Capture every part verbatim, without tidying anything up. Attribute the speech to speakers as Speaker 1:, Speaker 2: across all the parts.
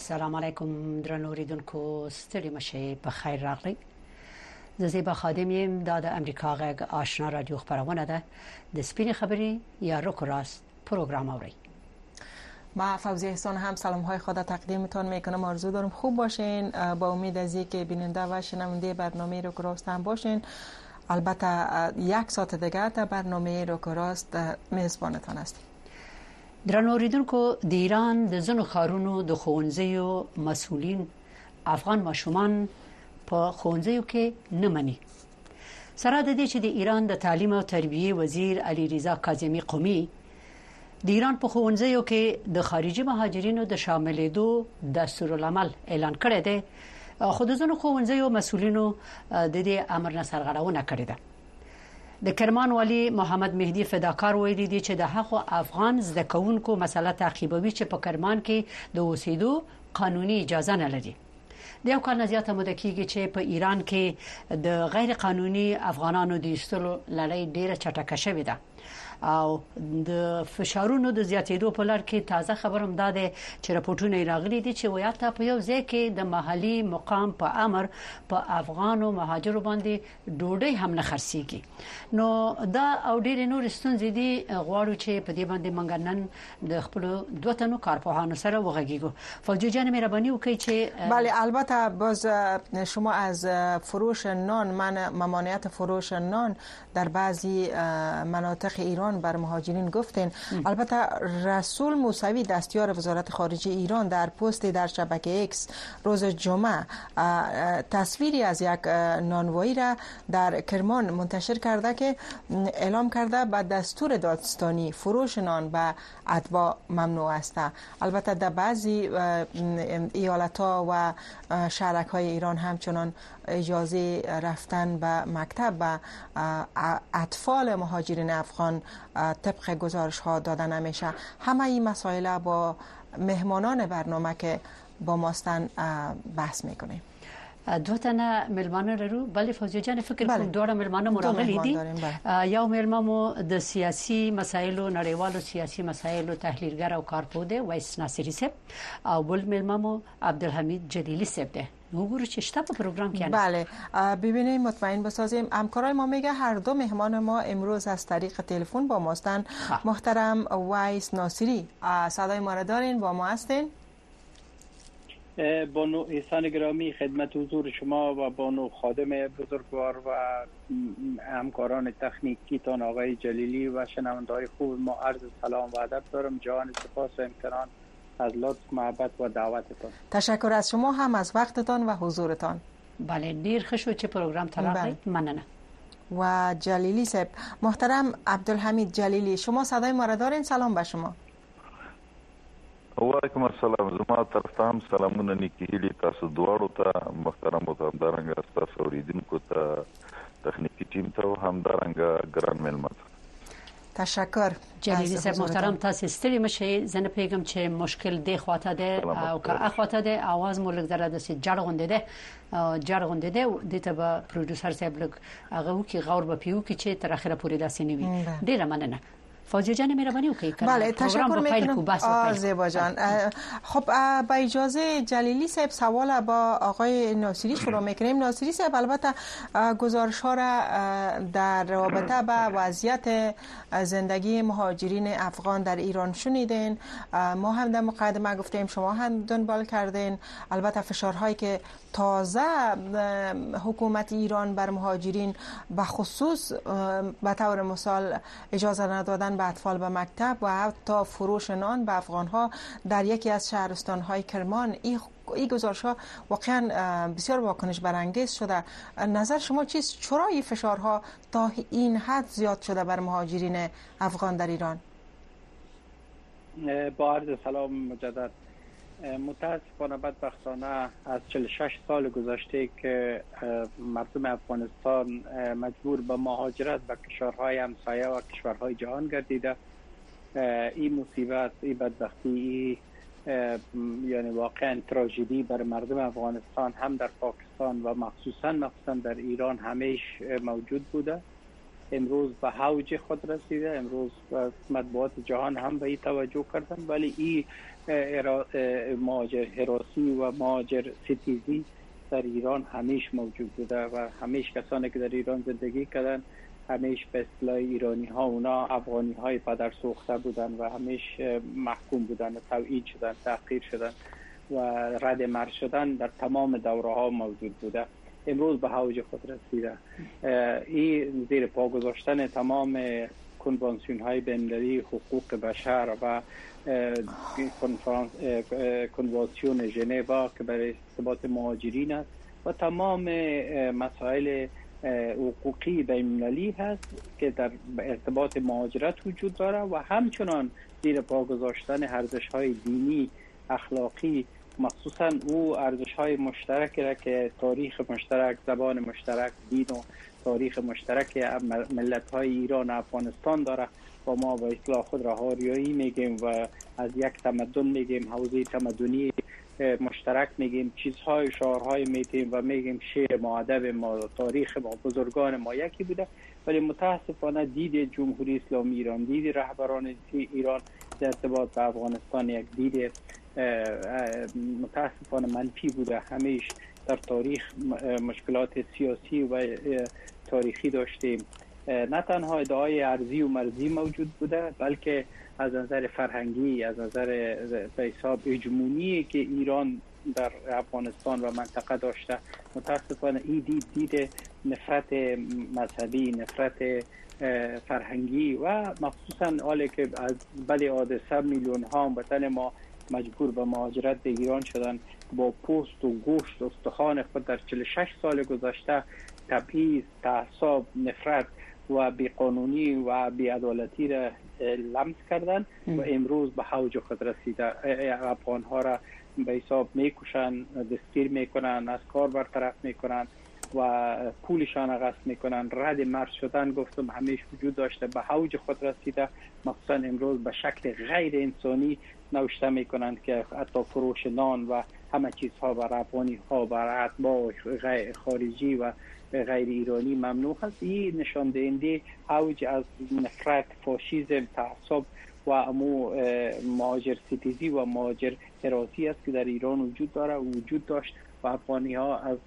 Speaker 1: السلام علیکم درنو اوریدونکو، ستړي مشه په خیر راغلی. زه زیبا خادم یم. دا د امریکا غږ آشنا رادیو خبرونه ده. د سپین خبری یا روک راست پروگرام اوري.
Speaker 2: ما فوزی احسان هم سلام های خدا تقدیمتان میکنم. آرزو دارم خوب باشین. با امید از اینکه بیننده و شنونده برنامه روک راست هم باشین. البته یک ساعت دیگه در برنامه روک راست میزبانتان هستیم.
Speaker 1: درنو اوریدونکو، د ایران د زنو خارونو د ښوونځیو مسؤلین افغان ماشومان په ښوونځیو کې نه مني. سره د دې چې د ایران د تعلیم او تربیه وزیر علي رضا کاظمی قومي د ایران په ښوونځیو کې د خارجي مهاجرینو د شاملېدو دستورالعمل اعلان کړی دی، خو د زنو ښوونځیو مسؤلینو د دې امر نه سرغړونه کړې ده. د کرمان والی محمد مهدی فداکار ویلي دی چې د هغو افغان زده کوونکو مسله تعقیبوي چې په کرمان کې د اوسېدو قانوني اجازه نه لري. د یو کال نه زیاته موده کېږي چې په ایران کې د غیر قانوني افغانانو د ایستلو لړۍ ډیره چټکه شوې ده او د فشارونو د زیاتېدو په لړ کې تازه خبرم داده چې راپورټونه راغلي دي چې ویاته په یو ځای کې د محلي مقام په امر په افغانو مهاجرو باندې ډوډۍ هم نه خرڅيږي. نو دا او ډېر نور ستونزې دي. غواړو چې په دې باندې منګ نن د خپل دوه تنو کارپوهانو سره وغږیږو. فوجي جان مهرباني وکړئ چې
Speaker 2: بله، البته باز شما از فروش نان، من ممانعت فروش نان در بعضی مناطق ایران بر مهاجرین گفتین. البته رسول موسوی دستیار وزارت خارجه ایران در پست در شبکه ایکس روز جمعه تصویری از یک نانوایی را در کرمان منتشر کرده که اعلام کرده به دستور دادستانی فروش نان به اتباع ممنوع است. البته در بعضی ایالت‌ها و شهرک‌های ایران همچنان اجازه رفتن به مکتب به اطفال مهاجرین افغان طبق گزارش ها داده نمیشه. همه این مسائل با مهمانان برنامه که با ماستن بحث میکنیم.
Speaker 1: دو تنه ملمانه رو بله فوزی جان فکر کنم دوره ملمانه مراغلی دي. یو ملمامو د سیاسي مسایلو نړیوالو سیاسي مسایلو تحلیلګر او کارپوه دی وایس ناصری صاحب او بل ملمامو عبدالحمید جلیلی صاحب دی. وګورو چې شته په پروګرام کې.
Speaker 2: بله ببینیم مطمئن بسازیم. همکارای ما میگه هر دو مهمان ما امروز از طریق تلفن با ما هستند. محترم وایس ناصری صدای ما را دارین؟ با ما هستین؟
Speaker 3: بانو احسان گرامی خدمت حضور شما و بانو خادم بزرگوار و همکاران تکنیکی تان آقای جلیلی و شنونده‌های خوب ما عرض سلام و ادب دارم. جان سپاس و امتنان از لطف محبت و دعوتتان.
Speaker 2: تشکر از شما هم از وقتتان و حضورتان.
Speaker 1: بله ډیر ښه شو چې پروګرام ته راغلی. مننه.
Speaker 2: و جلیلی صاحب محترم عبدالحمید جلیلی شما صدای ما را دارین؟ سلام به شما.
Speaker 4: وعلیکم السلام. زما طرف ته هم سلامونه نیکی هیلې تاسو دواړو ته محترم او همدارنګه تاسو اوریدونکو ته تخنیکی ټیم ته همدارنګه ګران مېلمه.
Speaker 2: تشکر.
Speaker 1: جلیلی صاحب محترم تاسو ستړي مشه. زنه پیغام چې مشکل دی خواته ده او که اخواته ده आवाज مو لږ زره د سي جړ غونډه ده جړ غونډه ده د ته به پروډوسر صاحب لږ هغه وکي غور به پیو کې چې تر اخره پورې داسې نه وي. ډیره مننه. فوزی جان مهربانی وکړئ.
Speaker 2: بله تشکر میکنم زیبا جان. خب با اجازه جلیلی صاحب سوال با آقای ناصری شروع میکنیم. ناصری صاحب البته گزارش ها را در رابطه با وضعیت زندگی مهاجرین افغان در ایران شنیدین. ما هم در مقدمه گفتیم، شما هم دنبال کردین. البته فشارهایی که تازه حکومت ایران بر مهاجرین به خصوص به طور مثال اجازه ندادن به اطفال به مکتب و حتی فروش نان به افغانها در یکی از شهرستان‌های کرمان، این این گزارش‌ها واقعا بسیار واکنش برانگیز شده. نظر شما چیست؟ چرا این فشارها تا این حد زیاد شده بر مهاجرین افغان در ایران؟
Speaker 3: با عرض سلام مجدد. متاسفانه بدبختانه از چهل و شش سال گذشته که مردم افغانستان مجبور به مهاجرت به کشورهای همسایه و کشورهای جهان گردیده، این مصیبت، این بدبختی، یعنی واقعا تراژدی بر مردم افغانستان هم در پاکستان و مخصوصا مخصوصا در ایران همیش موجود بوده امروز به اوج خود رسیده. امروز مطبوعات جهان هم به این توجه کردن، ولی این مهاجر حراسی و مهاجر ستیزی در ایران همیشه موجود بوده و همیشه کسانی که در ایران زندگی کردن همیشه به اصطلاح ایرانی ها اونا افغانی های پدر سوخته بودن و همیشه محکوم بودن و تبعید شدن، تحقیر شدن و رد مرز شدن در تمام دوره ها موجود بوده. امروز به اوج خود رسیده. این زیر پا گذاشتن تمام کنوانسیون های بین‌المللی حقوق بشر و کنوانسیون ژنو که برای ارتباط مهاجرین است و تمام مسائل حقوقی بین‌المللی هست که در ارتباط مهاجرت وجود داره و همچنان زیر پا گذاشتن ارزش‌های دینی، اخلاقی، مخصوصا او ارزش‌های مشترکی را که تاریخ مشترک، زبان مشترک، دین و تاریخ مشترک ملت‌های ایران و افغانستان داره و ما به اصطلاح خود را آریایی میگیم و از یک تمدن میگیم، حوزه تمدنی مشترک میگیم، چیزهای شعارهای میتیم و میگیم شعر ما، ادب ما، تاریخ ما، بزرگان ما یکی بوده. ولی متاسفانه دید جمهوری اسلامی ایران، دید رهبران ایران در ارتباط با افغانستان یک دید متاسفانه منفی بوده. همیشه در تاریخ مشکلات سیاسی و تاریخی داشتیم. نه تنها ادعای ارضی و مرزی موجود بوده، بلکه از نظر فرهنگی، از نظر به حساب هژمونی که ایران در افغانستان و منطقه داشته، متاسفانه این دید دید نفرت مذهبی، نفرت فرهنگی و مخصوصا حالی که از بعد حادثه میلیون ها هموطن ما مجبور به مهاجرت به ایران شدن، با پوست و گوشت و استخوان خود در چهل و شش سال گذشته تبعیض، تعصب، نفرت و بیقانونی و بی‌عدالتی را لمس کردن و امروز به اوج خود رسیده. افغان ها را به حساب میکشن، دستگیر میکنن، از کار برطرف میکنن و پولشان غصب میکنن. رد مرز شدن گفتم همیشه وجود داشته، به اوج خود رسیده. مخصوصا امروز به شکل غیر انسانی نوشته میکنند که حتی فروش نان و همه چیزها بر افغانی ها، بر اتباع خارجی و غیر ایرانی ممنوع است. این نشان دهنده اوج از نفرت، فاشیسم، تعصب و امو مهاجر ستیزی و مهاجر حراسی است که در ایران وجود داره و وجود داشت و افغانی ها از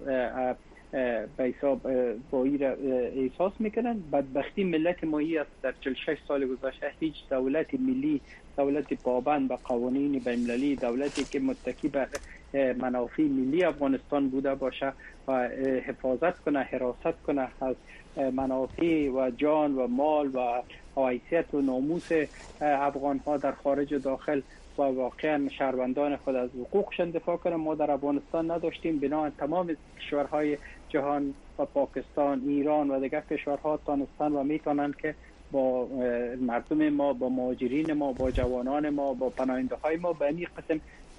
Speaker 3: به حساب با این احساس میکنن. بدبختی ملت ما ای است در چهل و شش سال گذشته هیچ دولت ملی، دولت پابند به قوانین بین‌المللی، دولتی که متکی به منافع ملی افغانستان بوده باشه و حفاظت کنه، حراست کنه از منافع و جان و مال و حیثیت و ناموس افغان ها در خارج و داخل و واقعا شهروندان خود از حقوقشان دفاع کنه. ما در افغانستان نداشتیم. بنا تمام کشورهای جهان و پاکستان، ایران و دیگر کشورها تانستان و میتونن که با مردم ما، با مهاجرین ما، با جوانان ما، با پناهنده های ما به این قسم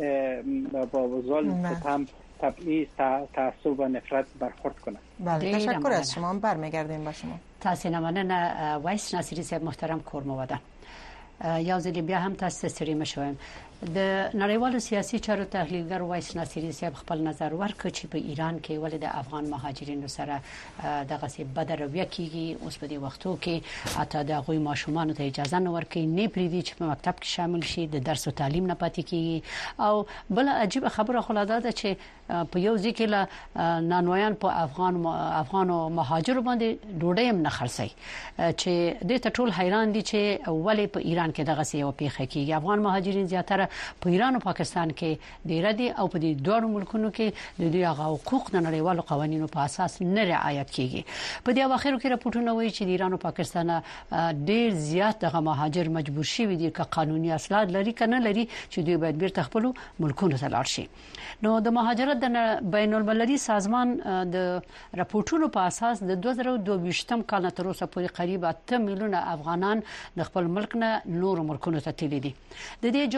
Speaker 3: با ظلم، ستم، تبعیض، تعصب و نفرت برخورد کنند.
Speaker 2: بله، تشکر از شما. برمیگردیم با شما.
Speaker 1: تاسو مننه وایس ناصری صاحب محترم کورموده. یو ځل بیا هم تاسو ستړي مشوم. د نړیوالو سیاسي چارو تحلیلګر وایس ناصری صاحب خپل نظر ورکړ چې په ایران کې ولې د افغان مهاجرینو سره دغه څه بدرویه کیږي. اوس په دې وختو کې اته د غوي ماشومان ته اجازه نه ورکړي، نه پریدي چې په مکتب کې شامل شي، د درس او تعلیم نه پاتې کیږي. او بل عجیب خبره خلاصه ده چې په یو ځکه له نانویان په افغان افغان او مهاجر باندې ډوډۍ هم نه خرڅي، چې د ټول حیران دي چې ولې په ایران کې دغه څه یو پیښه کیږي. افغان مهاجرین زیاتره په ایران او پاکستان کې ډیر دي او په دې دوه ملکونو کې د دوی حقوق د نړیوالو قوانینو په اساس نه رعایت کیږي. په دې اواخرو کې راپورټونه وایي چې د ایران او پاکستان ډیر زیات دغه مهاجر مجبور شوي دي که قانوني اسناد لري کنه لري چې دوی باید بیرته خپل ملکونو ته لاړ شي. نو د مهاجرت د بین المللي سازمان د راپورټونو په اساس د دوه زره دوه کال تر اوسه پورې قریب اته میلیونه افغانان د خپل ملک نه نور ملکونو ته تللي دي. د دې جملې نه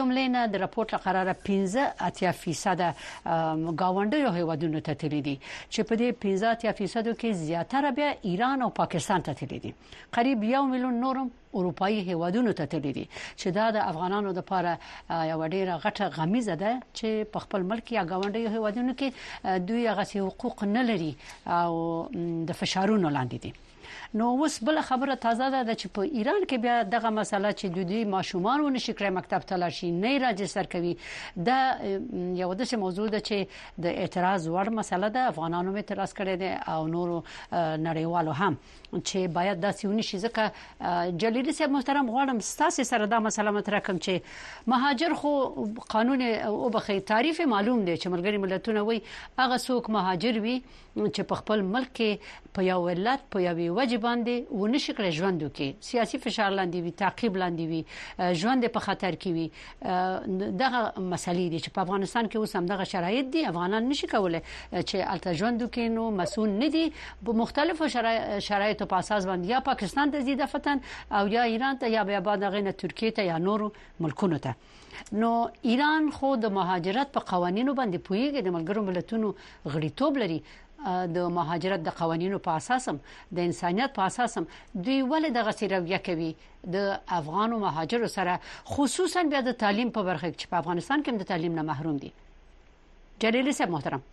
Speaker 1: د راپورټ لقراره پنځه اتیا فیصد گاونډیو هیوادونو ته تللی دي چې په دې پنځه اتیا فیصد کې زیاتره بیا ایران او پاکستان ته تللی دي. قریب یو میلیون نورم اروپאי هیوادونو ته تللی دي چې دا د افغانانو لپاره یو ډیره غټه غمیزه ده چې په خپل ملک یا گاونډیو هیوادونو کې دوی هغه حقوق نه لري او د فشارونو لاندې دي. نو اوس بل خبره تازه ده چې په ایران کې بیا دغه مسله چې د دوی ماشومان ونشي کړی مکتب ته لاړ شي نه راجستر کوي دا یو داسې موضوع ده چې د اعتراض وړ مسله ده. افغانانو هم اعتراض کړی دی او نورو نړیوالو هم چې باید داسې ونشي. ځکه جلیلی صاحب محترم غواړم ستاسو سره دا مسله مطرح کړم چې مهاجر خو قانون او بخي تعریف معلوم دی چې ملګری ملتونه وایي هغه څوک مهاجر وي چې په خپل ملک کې په یو ولایت په یو وجه باندې ونشي کړی ژوند وکړي سیاسي فشار لاندې وي تعقیب لاندې وي ژوند په خطر کې وي دغه مسلې دي چې په افغانستان کې اوس هم دغه شرایط دي. افغانان نشي کولای چې الته ژوند وکړي نو مسؤل نه دي په مختلفو شرایطو په اساس باندې یا پاکستان ته ځي دفتن او یا ایران ته یا بیا بعد غینه ترکیه ته یا نورو ملکونو ته. نو ایران خو د مهاجرت په قوانینو باندې پویږي د ملګرو ملتونو غړیتوب لري د مهاجرت د قوانینو په اساس هم د انسانيت په اساس هم دوی ولې دغه سیرویه کوي د افغانو مهاجرو سره خصوصا بیا د تعلیم په برخه کې چې په افغانستان کې د تعلیم نه محروم دي. جلیلی صاحب محترم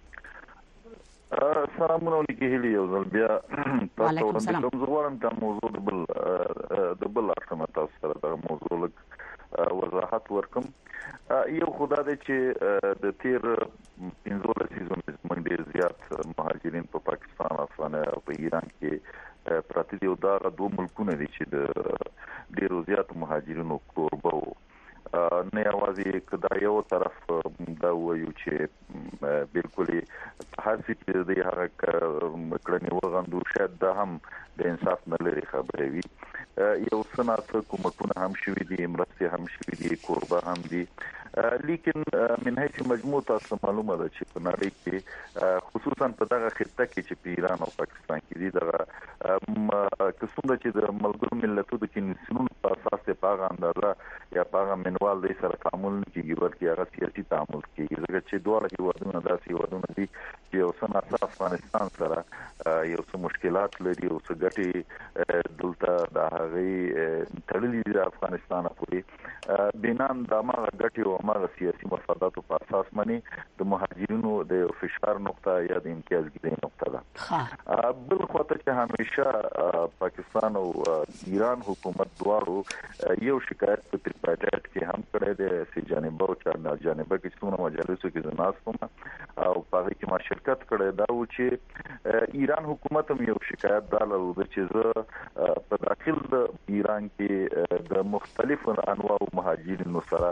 Speaker 4: سلامونه علیکم هلی یو ځل بیا تاسو ورته کوم زغورم د موضوع د بل د بل اړخ تاسو سره د موضوع لک وضاحت ورکم. یو خدای دې چې د تیر پنځه لسیزونو زموږ ډیر زیات مهاجرین په پاکستان افغانستان او په ایران کې پراته دي او دا دوه ملکونه دي چې د ډیرو زیات مهاجرینو کوربه وو. نه یوازې کدا یو طرف دا وایو چې بالکل هڅه چې د هغه کړنی وغندو شاید دا هم د انصاف نه لري خبرې وي. یو سنات حکومتونه هم شوي دي مرستې هم شوي دي کوربه هم دي لیکن من حیث مجموع تاسو معلومه ده چې په نړۍ کې خصوصا په دغه خطه کې چې په ایران او پاکستان کې دي دغه قسم د چې د ملګرو ملتونو د کنوانسیون په اساس په هغه اندازه یا په هغه منوال د سره تعامل کیږي بلکې هغه سیاسي تعامل کیږي ځکه چې دوه هیوادونه داسې هیوادونه دي چې یو سنت افغانستان سره یو څه مشکلات لري او څه ګټي دلته د هغه تړلې د افغانستان پورې بنان د ماغه ګټي او ماغه سیاسي مفاداتو په اساس باندې د مهاجرینو د فشار نقطه یا د امتیازګۍ نقطه ده. بل خواته چې همیشه پاکستان او ایران حکومت دواړو یو شکایت په تریپاټایټ کې هم کړی دی چې جانبه او چارنه جانبه کې څونه مجالسو کې زناستم او په هغه کې ما شرکت کړی دا و چې ایران حکومت هم یو شکایت دالو چې زه په داخل د ایران کې د مختلفو انواع مهاجرینو سره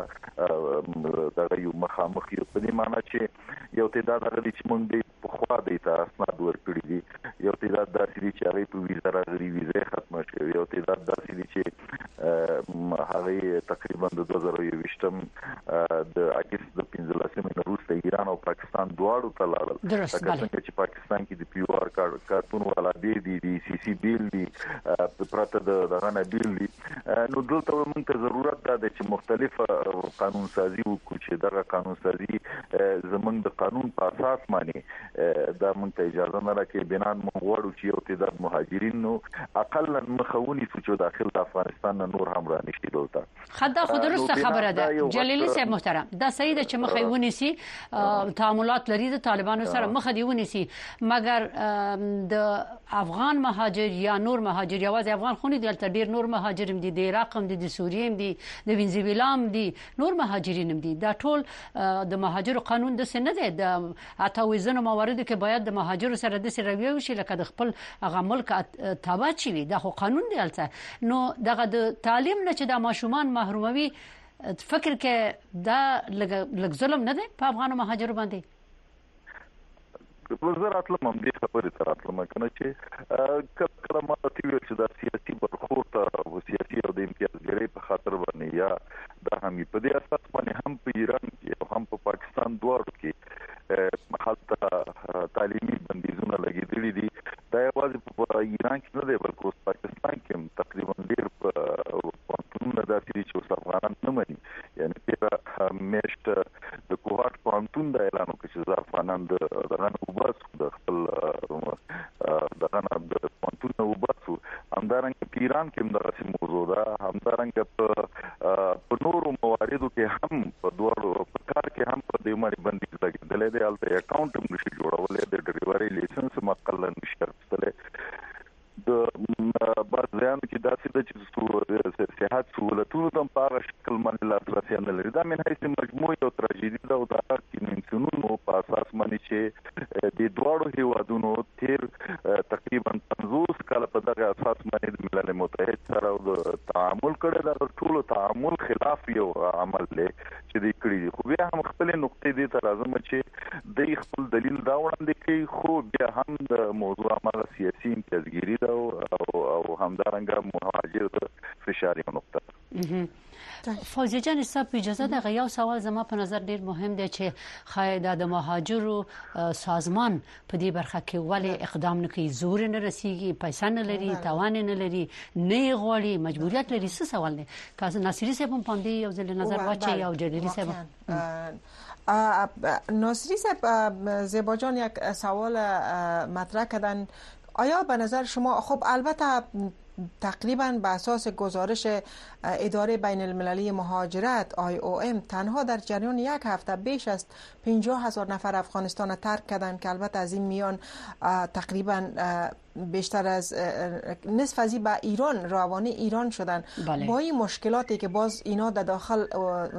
Speaker 4: دغه یو مخامخ یو په دې معنی چې یو تعداد غوړي چې مونږ د په خوا د تاسو ورکړي دي یو تعداد داسې دي چې هغه په ویزا راغلي ویزه ختمه شوه یو تعداد داسې دي چې هغه تقریبا د دوه زره یوویشتم د اگست د پنځلسمې وروسته ایران او پاکستان دواړو ته لاړل. څنګه چې پاکستان کې د پی او آر کارت کارتون والا دی دی دی سی سی بیل دی پراته د دغه نه بیل دی نو دلته موږ ته ضرورت ده چې مختلف قانون سازي وکړو چې دغه قانون سازي زمونږ د قانون په اساس باندې دا موږ ته اجازه نه راکړي بنان موږ غواړو چې یو تعداد مهاجرین نو اقلا مخونی چې داخل د افغانستان نور هم را نشي دلته.
Speaker 1: خدا خو درسته خبره ده جلیلی صاحب محترم دا صحیح ده چې مخونی سي تعاملات لري د طالبانو سره مخ دی ونیسي مګر د افغان مهاجر یا نور مهاجر یوازې افغان خونی دلته ډیر نور مهاجرین دي د عراق هم دي د سوریه هم دي د وینزویلا هم دي نور مهاجرین هم دي دا ټول د مهاجر قانون د سن نه ده اته وزن موارد کې باید د مهاجر سره د سروي وشي لکه د خپل هغه ملک تابع چي وي دا خو قانون دی البته نو دغه د تعلیم نه چې د ماشومان محروموي فکر کې دا لږ ظلم نه دی په افغان مهاجر باندې
Speaker 4: وزارت لمم دي خبرې تر اتلمه کنه چې کله ما ته ویل چې د سیاسي برخورد او سیاسي او د امتیازګرۍ په خاطر باندې یا د همي په دې اساس باندې هم په ایران کې او هم په پاکستان دواړو کې حالت تعلیمي بندیزونه لګېدلي دي دا یوازې په ایران کې نه دی بلکې په پاکستان کې تقریبا ډېر په پانتونونه داسې دي چې اوس افغانان نه مني یعنی تیر ایران کې هم دغه موضوع ده، همدارنګه په په نورو مواردو کې هم په دوړو په کار کې هم په دې باندې بندیز لګېدلې دی. هلته اکاونټ هم نشي جوړولی، د ډریوري لایسنس هم اقلا نشي اخیستلی. د بعضیانو کې داسې ده چې صحت سهولتونو ته هم په هغه شکل باندې لاسرسی نه لري. دا من حیث مجموعي یو تراژیدي ده او د هغه کنونسیونونو په اساس باندې چې د دواړو هیوادونو تیر تقریبا پنځوس کاله په دغه اساس باندې د ملل متحد سره د تعامل کړی دا ټول تعامل خلاف یو عمل دی چې دوی کړی دي. خو بیا هم خپل نقطې دې ته راځم چې دوی خپل دلیل دا وړاندې کوي، خو بیا هم د موضوع هغه سیاسي امتیازګیري ده او او همدارنګه مهاجر د فشار یو نقطه.
Speaker 1: فوزیه جان صاحب اجازه ده یو سوال زما په نظر ډیر مهم دی چې خایدا د مهاجرو سازمان په دې برخه کې ولې اقدام نه کوي؟ زور نه رسیږي، پیسې نه لري، توان نه لري، نه غواړي، مجبوریت لري. څه سوال دی؟ که ناصری صاحب هم پام دی یو ځل نظر واچي او جلیلی صاحب.
Speaker 2: ناصری صاحب زیبا جان یک سوال مطرح کردن. آیا به نظر شما، خب البته تقریبا به اساس گزارش اداره بین المللی مهاجرت آی او ام تنها در جریان یک هفته بیش از پنجاه هزار نفر افغانستان را ترک کردند که البته از این میان تقریبا بیشتر از نصف از این به ایران روانه ایران شدن. بله. با این مشکلاتی که باز اینا در داخل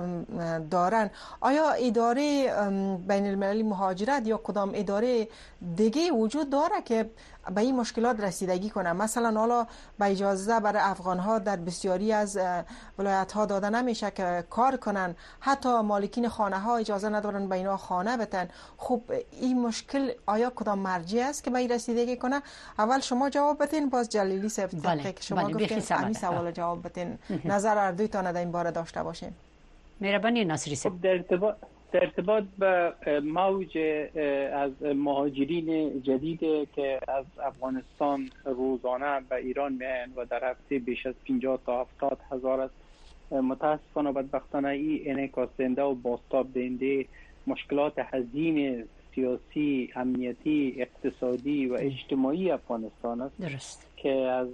Speaker 2: دارن، آیا اداره بین المللی مهاجرت یا کدام اداره دیگه وجود داره که به این مشکلات رسیدگی کنه؟ مثلا حالا با اجازه برای افغان ها در بسیاری از ولایت ها داده نمیشه که کار کنن، حتی مالکین خانه ها اجازه ندارن به اینا خانه بتن. خب این مشکل آیا کدام مرجع است که به این رسیدگی کنه؟ اول شما جواب بدین، باز جلیلی صاحب که شما بله. گفتین همین سوال جواب بدین. نظر هر دوی تان در این باره داشته باشیم.
Speaker 1: مهربانی ناصری صاحب.
Speaker 3: در ارتباط در ارتباط به موج از مهاجرین جدید که از افغانستان روزانه به ایران میآیند و در هفته بیش از پنجاه تا هفتاد هزار است، متاسفانه و بدبختانه این انعکاس دهنده و بازتاب دهنده مشکلات حزین سیاسی، امنیتی، اقتصادی و اجتماعی افغانستان است. درست. که از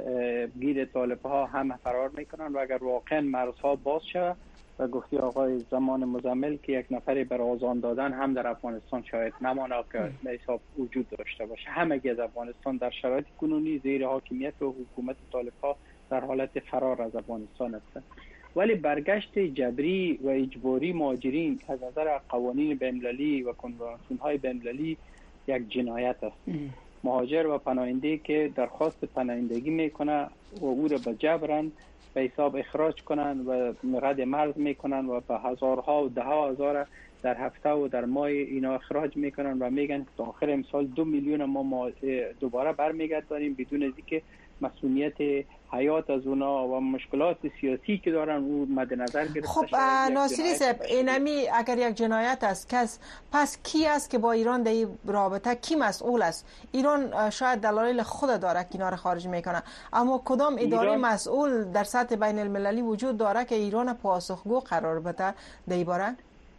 Speaker 3: گیر طالب ها هم فرار میکنند و اگر واقعا مرزها باز شود و گفتی آقای زمان مزمل که یک نفری بر آزان دادن هم در افغانستان شاید نمانه که به حساب وجود داشته باشه. همگی از افغانستان در شرایط کنونی زیر حاکمیت و حکومت طالب ها در حالت فرار از افغانستان هستند. ولی برگشت جبری و اجباری مهاجرین از نظر قوانین بین‌المللی و کنوانسیون های بین‌المللی یک جنایت است. مهاجر و پناهنده که درخواست پناهندگی میکنه و او را به جبرن به حساب اخراج کنن و رد مرز میکنن و به هزارها و ده هزار در هفته و در ماه اینا اخراج میکنن و میگن که تا آخر امسال دو میلیون ما دوباره برمیگردانیم بدون از اینکه مسئولیت حیات از اونا و مشکلات سیاسی که دارن او مد نظر گرفته.
Speaker 2: خب ناصری صاحب اینمی اگر یک جنایت است کس پس کی است که با ایران در این رابطه کی مسئول است؟ ایران شاید دلایل خود داره که اینا رو خارج میکنه، اما کدام اداره مسئول در سطح بین المللی وجود داره که ایران پاسخگو قرار بده در این باره؟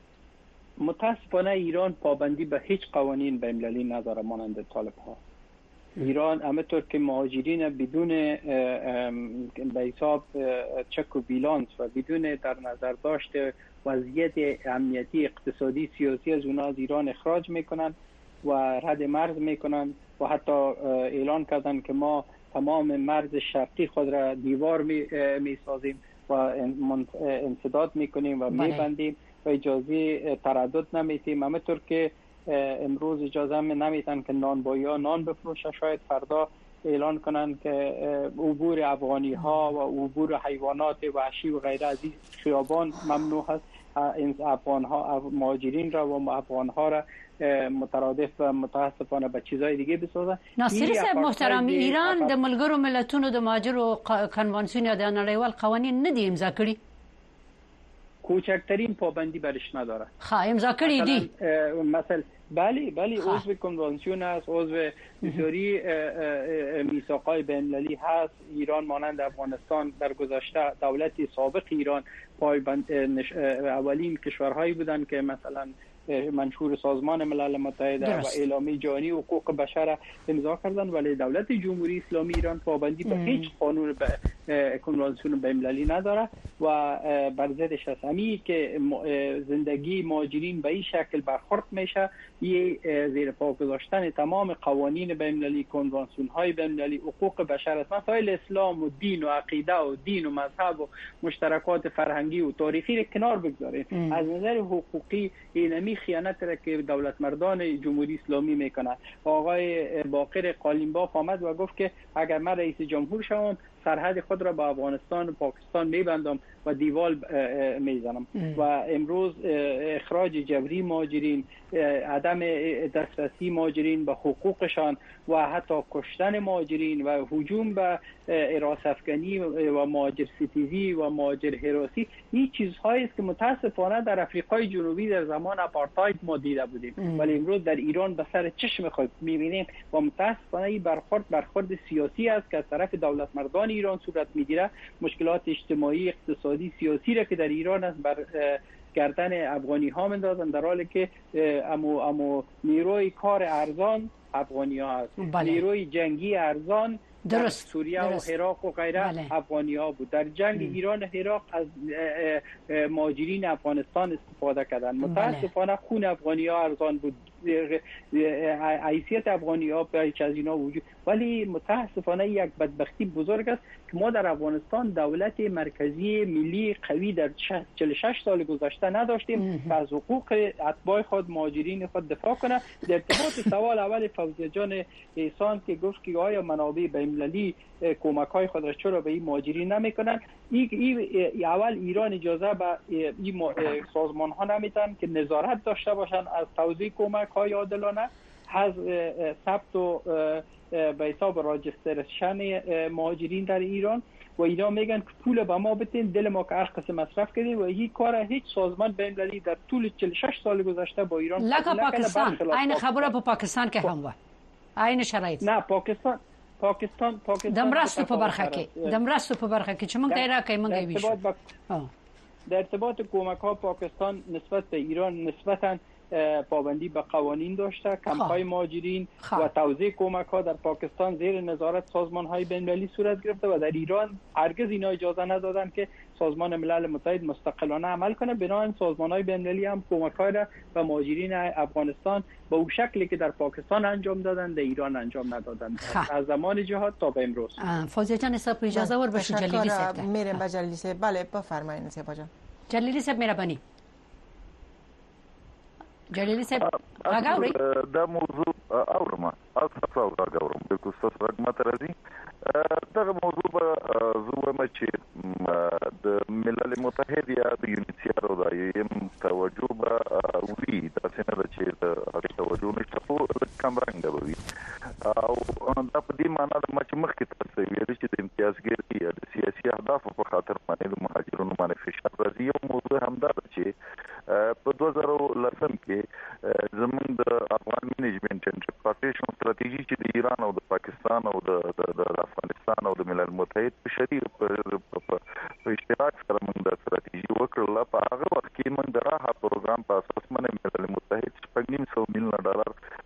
Speaker 3: متاسفانه ایران پابندی به هیچ قوانین بین المللی نداره مانند طالب ها. ایران همونطور که مهاجرین بدون به حساب چک و بیلانس و بدون در نظر داشته وضعیت امنیتی اقتصادی سیاسی از اونا از ایران اخراج میکنن و رد مرز میکنن و حتی اعلان کردن که ما تمام مرز شرقی خود را دیوار می سازیم و انسداد میکنیم و میبندیم و اجازه تردد نمیتیم. همونطور که امروز اجازه هم نمیتن که نانبایی ها نان بفروشه، شاید فردا اعلان کنن که عبور افغانی ها و عبور حیوانات وحشی و غیره از این خیابان ممنوع هست. افغان ها مهاجرین را و افغان ها را مترادف و متاسفانه به چیزای دیگه بسازن.
Speaker 1: ناصری صاحب محترم، ایران د ملګرو ملتونو د مهاجرو کنوانسیون یا د نړیوال قوانین نه دي امضا کړي؟
Speaker 3: کوچکترین پابندی برش نداره.
Speaker 1: خب امضا کړی دي
Speaker 3: مثلا بله بله عضو کنوانسیون است، عضو بسیاری میثاق‌های بین‌المللی هست. ایران مانند افغانستان در گذشته دولت سابق ایران پایبند اولین کشورهایی بودند که مثلا منشور سازمان ملل متحد و اعلامیه جهانی حقوق بشر امضا کردن، ولی دولت جمهوری اسلامی ایران پابندی به هیچ قانون به کنوانسیون بین‌المللی نداره و بر ضدش است. همین که زندگی مهاجرین به این شکل برخورد میشه، یه زیر پا گذاشتن تمام قوانین بین‌المللی، کنوانسیون های بین‌المللی، حقوق بشر است. مسائل اسلام و دین و عقیده و دین و مذهب و مشترکات فرهنگی و تاریخی را کنار بگذاریم. از نظر حقوقی اینمی خیانت را که دولت مردان جمهوری اسلامی میکنه. آقای باقر قالینباف آمد و گفت که اگر من رئیس جمهور شوم سرحد خود را با افغانستان و پاکستان میبندم و دیوال میزنم. و امروز اخراج جبری مهاجرین، عدم دسترسی مهاجرین به حقوقشان و حتی کشتن مهاجرین و هجوم به حراس افکنی و مهاجر ستیزی و مهاجر حراسی، این چیزهایی است که متاسفانه در افریقای جنوبی در زمان آپارتاید ما دیده بودیم، ولی امروز در ایران به سر چشم خود میبینیم و متاسفانه این برخورد برخورد سیاسی است که از طرف دولت مردان ایران صورت میگیره. مشکلات اجتماعی، اقتصادی، سیاسی را که در ایران است بر گردن افغانی ها مندازن، در حالی که امو امو نیروی کار ارزان افغانی ها هست. بله. نیروی جنگی ارزان در سوریه و عراق و غیره بله. افغانی ها بود. در جنگ ام. ایران و عراق از مهاجرین افغانستان استفاده کردن. متاسفانه بله. خون افغانی ها ارزان بود، حیثیت افغانی ها به از اینا وجود، ولی متاسفانه یک بدبختی بزرگ است که ما در افغانستان دولت مرکزی ملی قوی در چهل و شش سال گذشته نداشتیم که از حقوق اتباع خود مهاجرین خود دفاع کنه. در ارتباط سوال اول فوزیه جان احسان که گفت که آیا منابع بین‌المللی کمک های خود را چرا به این مهاجرین نمیکنن، این ای اول ایران اجازه به این سازمان ها نمیدن که نظارت داشته باشن از توزیع کمک های عادلانه، از ثبت و به حساب راجسترشن مهاجرین در ایران. و اینا میگن که پول به ما بدین، دل ما که هر قسم مصرف کردیم و این کار هیچ سازمان بین‌المللی در طول چهل و شش سال گذشته با ایران
Speaker 1: لکه پاکستان عین خبره په پاکستان کې هم و عین شرایط.
Speaker 3: نه پاکستان پاکستان پاکستان
Speaker 1: د مرستو په برخه کې د مرستو په برخه کې چې موږ ته راکې موږ یې ویشو
Speaker 3: در ارتباط کمک ها پاکستان نسبت به ایران نسبتاً پابندی به قوانین داشته. کمپ‌های مهاجرین و توزیع کمک ها در پاکستان زیر نظارت سازمان های بین‌المللی صورت گرفته و در ایران هرگز اینا اجازه ندادن که سازمان ملل متحد مستقلانه عمل کنه. بنابراین سازمان های بین‌المللی هم کمک های را به مهاجرین افغانستان به اون شکلی که در پاکستان انجام دادن در ایران انجام ندادن از زمان جهاد تا به امروز.
Speaker 1: فوزیه جان صاحب اجازه ور بشه جلیلی صاحب
Speaker 2: میرم به جلیلی صاحب. بله بفرمایید صاحب جان.
Speaker 1: جلیلی صاحب مهربانی. جلیلی صاحب راغوري
Speaker 4: دا موضوع اورما اصلا راغورم د کوستاس رغمت راځي دا موضوع به زوه مچ د ملل متحد یا د یونیسیار او د یم توجه به وی د سینه چې د هغه توجه نشته په کمرنګ دی او دا په دې معنی د مچ مخ کې تاسو ویل چې د امتیازګری د سیاسي اهداف په خاطر باندې د مهاجرونو باندې فشار راځي. یو موضوع همدا چې په دوه زره لسم کې زمونږ د افغان منیجمنت اند ریپارټیشن ستراتیژي چې د ایران او د پاکستان او د د افغانستان او د ملل متحد په شریک په اشتراک سره موږ د ستراتیژي وکړل. په هغه وخت کې موږ د راهه پروګرام په اساس باندې ملل متحد شپږ نیم سوه میلیونه ډالر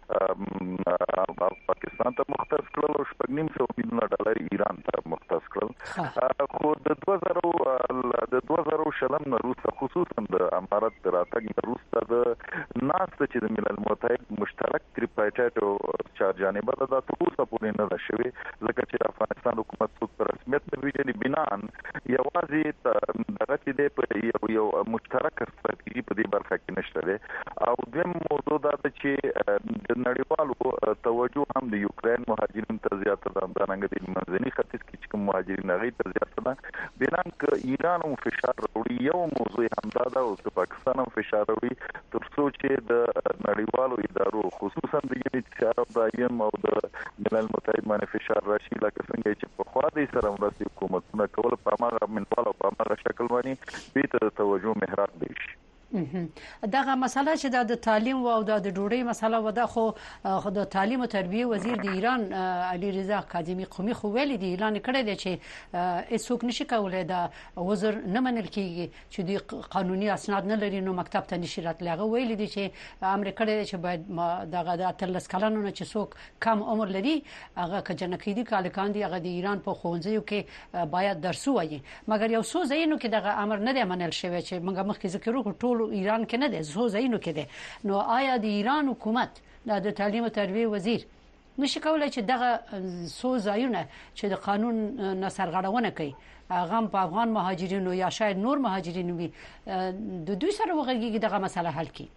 Speaker 4: پاکستان ته مختص کړل او شپږ نیم سوه میلیونه ډالر ایران ته مختص کړل. خو د دوه زره د دوه زره شلم نه وروسته خصوصا د امارت د راتګ نه وروسته د ناسته چې د ملل متحد مشترک تریپارټایټ او چار جانبه د تاسو پورې نه ده شوی ځکه چې افغانستان حکومت په رسمیت نه ویلي بنان یوازې دغه چې د یو یو مشترک ستراتیژي په دې برخه کې نشته ده. او دیم موضوع دا چې د نړیوالو توجه هم د یوکرين مهاجرینو ته زیاته ده، د رنګ د منځني ختیځ کې چې کوم مهاجرین هغه ته زیاته ده. بنان ک ایران هم فشار راوړي. یو موضوع هم دا ده او پاکستان هم فشار راوړي ترڅو چې د نړیوالو ادارو خصوصا د یونیسیار او د ایم او د ملل متحد باندې فشار راشي لکه څنګه چې په خوا دې سره مرستې حکومتونه کول په هغه منوال او په هغه شکل باندې به ته توجه محراق دی شي.
Speaker 1: دغه مسله چې د تعلیم او د ډوډۍ مسله و د خو د تعلیم او تربیه وزیر د ایران علي رضا کاظمی قومي خو ویلي دی اعلان کړی دی چې هیڅوک نشي کولای د وزیر نه منل کیږي چې د قانوني اسناد نه لري نو مکتب ته نشي راتلی. هغه ویلي دی چې امر کړی دی چې باید دغه د اتلس کلونو نه چې څوک کم عمر لري هغه که جنکې دي کالکان دي هغه د ایران په ښوونځیو کې باید درس وایي. مګر یو څو ځایونو کې دغه امر نه دی منل شوی چې موږ مخکې ذکر وکړو ټول ایران کې نه دی زو ځایونو کې دی. نو آیا د ایران حکومت د تعلیم او تربیه وزیر نشي کولای چې دغه څو ځایونه چې د قانون نه سرغړونه کوي هغه په افغان مهاجرینو یا شاید نور مهاجرینو وي د دوی سره وغږیږي دغه مسله حل کړي؟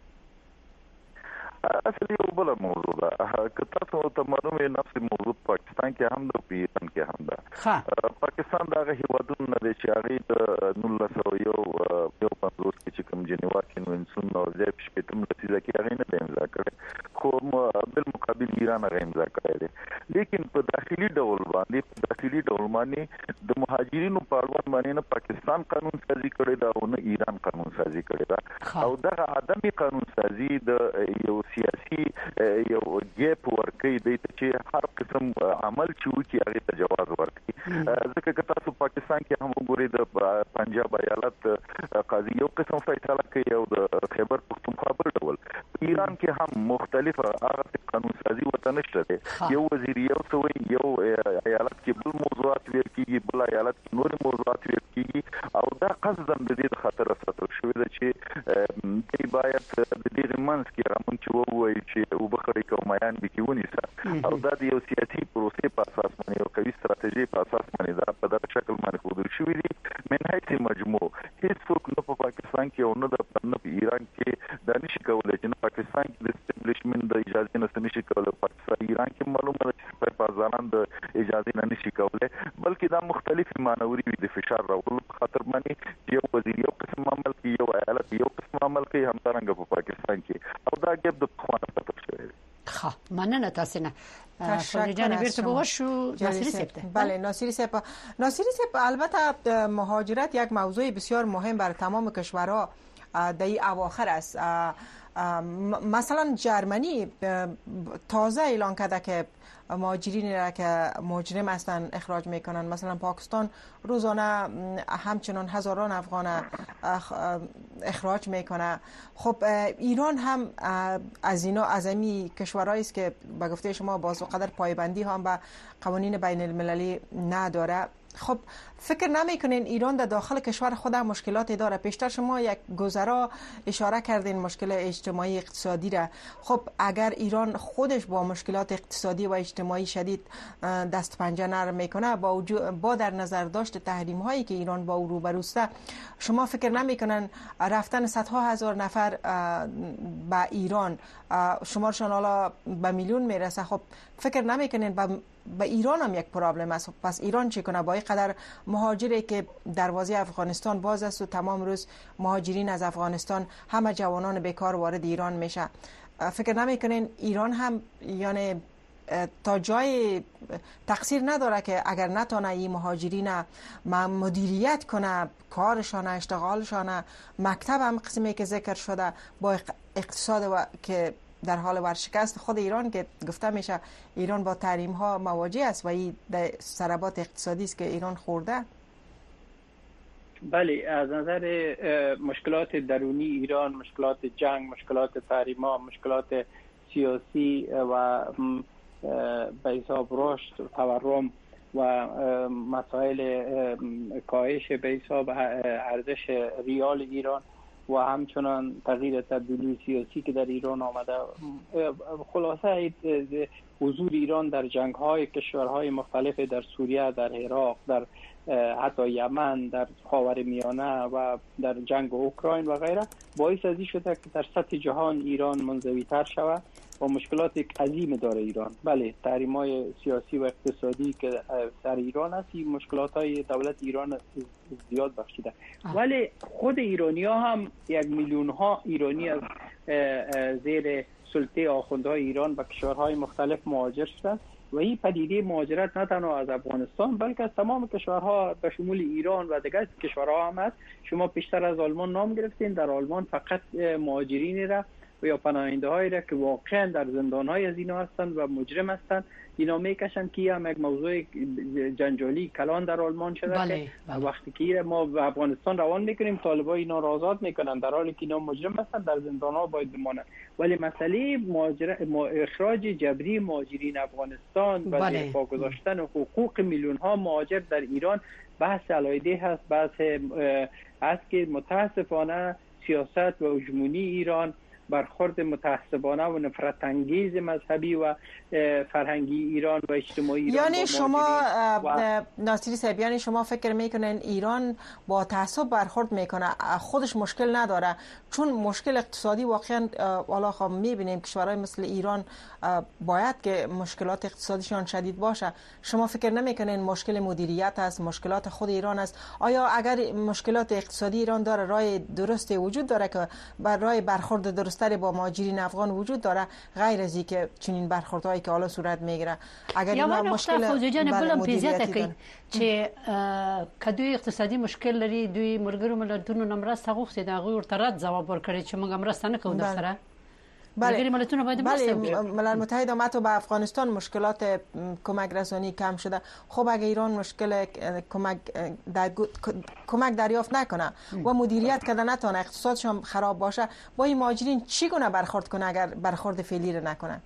Speaker 4: اصل یو بل موضوع ده که تاسو ته معلومه نفس موضوع پاکستان کې هم د ایران کې هم ده. پاکستان دغه هیوادونه نه دي چې هغه د نولس سوه یو یو پنځوس کې چې کوم جنیوا کنونسیون او د شپږم لسیزه کې هغه نه امضا کړی خو بل مقابل ایران هغه امضا کړی دی. لیکن په داخلي ډول باندې په داخلي ډول باندې د مهاجرینو په اړوند باندې نه پاکستان قانون سازي کړی دا او نه ایران قانون سازي کړی دا او دغه عدم قانون سازي د یو سیاسي یو ګیپ ورکړي دی چې هر قسم عمل چې وکړي هغه ته جواز ورکړي. ځکه که تاسو پاکستان کې هم وګورئ د پنجاب ایالت قاضي یو قسم فیصله کوي او د خیبر پختونخوا بل ډول. ایران کې هم مختلفه هغه قانون سازي وته نشته دی. یو وزیر یو سوی یو ایالت کې بل موضوعات ویل کیږي بل ایالت کې نور موضوعات ویل کیږي او دا قصدا د دې خاطر ساتل شوی دی چې دوی باید د دې منځ کې رامن چې وایي چې وبخړی کومایان به کیونی سره او دا د یو سیاسي پروسې په اساس باندې او قوي ستراتیژي په اساس باندې دا په دغه شکل باندې خودل شوی دی. من هیڅ مجموع هیڅ څوک نه په پاکستان کې او نه د نه په ایران کې دا نشي کولای چې نه پاکستان کې د اسټابلیشمنت د اجازه نه نشي کولای. پاکستان ایران کې معلومه ده چې په ځانان د اجازه نه نشي کولای بلکې دا مختلف مانوري وي د فشار راوړلو په خاطر باندې یو وزیر یو قسم عمل کوي یو ایالت یو قسم عمل کوي همدارنګه په پاکستان کې او دا ګپ د خوانه پاتې شوی.
Speaker 1: خب مننه تاسو نه فرجان بیرته بوشو ناصری سپت.
Speaker 2: بله ناصری سپ ناصری سپ البته مهاجرت یک موضوع بسیار مهم برای تمام کشورها در این اواخر است. مثلا جرمنی تازه اعلان کرده که مهاجرینی را که مهاجرین هستند اخراج میکنن. مثلا پاکستان روزانه همچنان هزاران افغان اخراج میکنه. خب ایران هم از اینا از این کشورهایی است که به گفته شما باز قدر پایبندی هم به قوانین بین المللی نداره. خب فکر نمیکنین ایران در داخل کشور خود مشکلاتی داره؟ پیشتر شما یک گذرا اشاره کردین مشکل اجتماعی اقتصادی را. خب اگر ایران خودش با مشکلات اقتصادی و اجتماعی شدید دست پنجه نرم میکنه با, با در نظر داشت تحریم هایی که ایران با او روبروست شما فکر نمیکنن رفتن صدها هزار نفر به ایران شمارشان حالا به میلیون میرسه؟ خب فکر نمیکنین به به ایران هم یک پرابلم است؟ پس ایران چی کنه با این قدر مهاجری که دروازه افغانستان باز است و تمام روز مهاجرین از افغانستان همه جوانان بیکار وارد ایران میشه؟ فکر نمیکنین ایران هم یعنی تا جای تقصیر نداره که اگر نتونه این مهاجرین مدیریت کنه کارشان اشتغالشان مکتب هم قسمی که ذکر شده با اقتصاد و که در حال ورشکست خود ایران که گفته میشه ایران با تحریم ها مواجه است و این ضربات اقتصادی است که ایران خورده.
Speaker 3: بله از نظر مشکلات درونی ایران مشکلات جنگ مشکلات تحریم ها مشکلات سیاسی و به حساب رشد تورم و مسائل کاهش به حساب ارزش ریال ایران و همچنان تغییر تبدیلی سیاسی که در ایران آمده خلاصه حضور ایران در جنگ‌های کشورهای مختلف در سوریه در عراق در حتی یمن در خاورمیانه و در جنگ اوکراین و غیره باعث ازی شده که در سطح جهان ایران منزوی‌تر شود و مشکلات عظیم داره ایران. بله تحریم‌های سیاسی و اقتصادی که سر ایران است این مشکلات‌های دولت ایران زیاد بخشیده ولی خود ایرانی‌ها هم یک میلیون ها ایرانی از زیر سلطه آخوندهای ایران به کشورهای مختلف مهاجر شدند و این پدیده مهاجرت نه تنها از افغانستان بلکه از تمام کشورها به شمول ایران و دیگر کشورها هم است. شما پیشتر از آلمان نام گرفتین، در آلمان فقط مهاجرینی را و یا پناهنده هایی را که واقعا در زندان های از اینا هستند و مجرم هستند اینا میکشن که هم یک موضوع جنجالی کلان در آلمان شده.
Speaker 1: بله،
Speaker 3: که
Speaker 1: بله.
Speaker 3: وقتی که ما به افغانستان روان میکنیم طالبان اینا را آزاد میکنن در حالی که اینا مجرم هستند در زندان ها باید بمانند. ولی مسئله مهاجرت اخراج جبری مهاجرین افغانستان و
Speaker 1: بله.
Speaker 3: پا گذاشتن حقوق میلیون ها مهاجر در ایران بحث علایده هست. بحث است که متاسفانه سیاست و هژمونی ایران برخورد متعصبانه و نفرت انگیز مذهبی و فرهنگی ایران و اجتماعی ایران
Speaker 2: یعنی شما
Speaker 3: و...
Speaker 2: ناصری صاحب یعنی شما فکر میکنین ایران با تعصب برخورد میکنه، خودش مشکل نداره؟ چون مشکل اقتصادی واقعا والا خب میبینیم کشورهای مثل ایران باید که مشکلات اقتصادیشان شدید باشه. شما فکر نمیکنین مشکل مدیریت است، مشکلات خود ایران است؟ آیا اگر مشکلات اقتصادی ایران داره راه درستی وجود داره که بر راه برخورد درست با مهاجرین افغان وجود داره غیر از اینکه چنین برخوردهایی که حالا صورت میگیره؟ اگر اینا مشکل
Speaker 1: بلم پیزیت کوي چې کدوې اقتصادي مشکل لري دوی مرګرو ملتونو نمرسته غوښتي دا غوړ ترات جواب ورکړي چې موږ مرسته نه کوو در سره.
Speaker 2: بله
Speaker 1: بله
Speaker 2: ملل متحد هم حتی به افغانستان مشکلات کمک رسانی کم شده. خب اگه ایران مشکل کمک در کمک دریافت نکنه و مدیریت کرده نتونه اقتصادش هم خراب باشه با این مهاجرین چگونه برخورد کنه اگر برخورد فعلی رو نکنه؟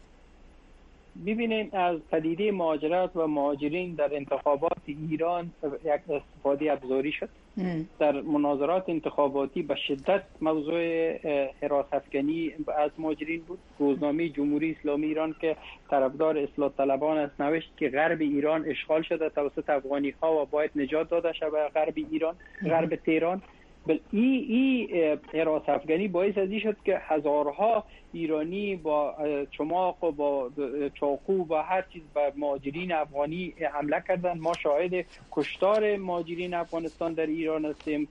Speaker 3: ببینیم از پدیده مهاجرت و مهاجرین در انتخابات ایران یک استفاده ابزاری شد. در مناظرات انتخاباتی به شدت موضوع حراس افکنی از مهاجرین بود. روزنامه جمهوری اسلامی ایران که طرفدار اصلاح طلبان است نوشت که غرب ایران اشغال شده توسط افغانی ها و باید نجات داده شود غرب ایران، غرب تهران. بل ای ای حراس افغانی باعث از این شد که هزارها ایرانی با چماق و با چاقو و هر چیز به مهاجرین افغانی حمله کردند. ما شاهد کشتار مهاجرین افغانستان در ایران هستیم،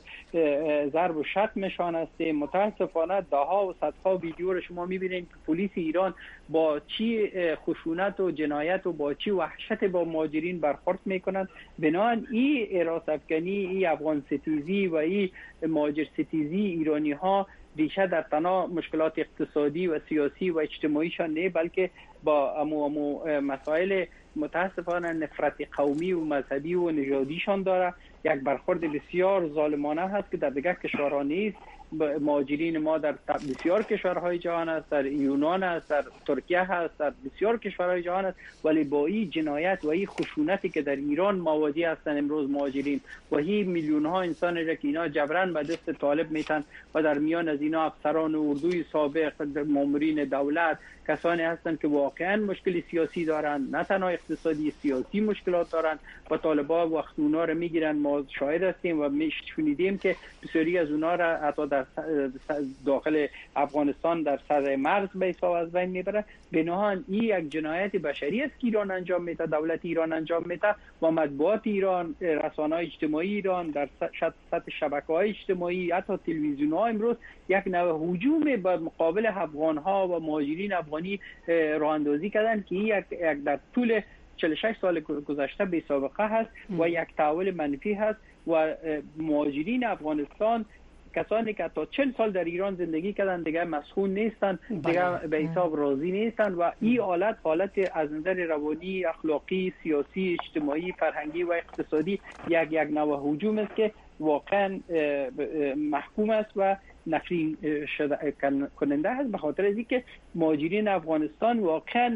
Speaker 3: ضرب و شتمشان هستیم. متاسفانه ده ها و صدها ویدیو رو شما میبینید که پلیس ایران با چی خشونت و جنایت و با چی وحشت با مهاجرین برخورد میکنند. بنابراین این حراس افغانی، این افغان ستیزی و این مهاجر ستیزی ایرانی ها ریشه در تنها مشکلات اقتصادی و سیاسی و اجتماعیشان نه بلکه با امو امو مسائل متاسفانه نفرت قومی و مذهبی و نژادیشان داره. یک برخورد بسیار ظالمانه هست که در دیگر کشورها نیست. مهاجرین ما در بسیار کشورهای جهان است، در یونان است، در ترکیه هست، در بسیار کشورهای جهان است، ولی با این جنایت و این خشونتی که در ایران مواجه هستند امروز مهاجرین و این میلیون ها انسان را که اینا جبران به دست طالب میتن و در میان از اینا افسران اردوی سابق، مامورین دولت، کسانی هستند که واقعا مشکل سیاسی دارند، نه تنها اقتصادی، سیاسی مشکلات دارند و طالبان وقت اونا رو میگیرن. ما شاهد هستیم و میشنیدیم که بسیاری از اونا را حتی در داخل افغانستان در سر مرز به حساب از بین میبره. بنابراین این یک جنایت بشری است که ایران انجام میده، دولت ایران انجام میده و مطبوعات ایران، رسانه‌های اجتماعی ایران در سطح شبکه‌های اجتماعی، حتی تلویزیون‌ها امروز یک نوع هجوم به مقابل افغان‌ها و مهاجرین افغانی راه اندازی کردن که یک در طول چهل و شش سال گذشته بی سابقه هست و یک تحول منفی هست و مهاجرین افغانستان کسانی که تا چهل سال در ایران زندگی کردن دیگه مسخون نیستن، دیگه به حساب راضی نیستن و این حالت حالت از نظر روانی، اخلاقی، سیاسی، اجتماعی، فرهنگی و اقتصادی یک یک نوع هجوم است که واقعا محکوم است و نفرین شده کننده است. به خاطر از اینکه مهاجرین افغانستان واقعا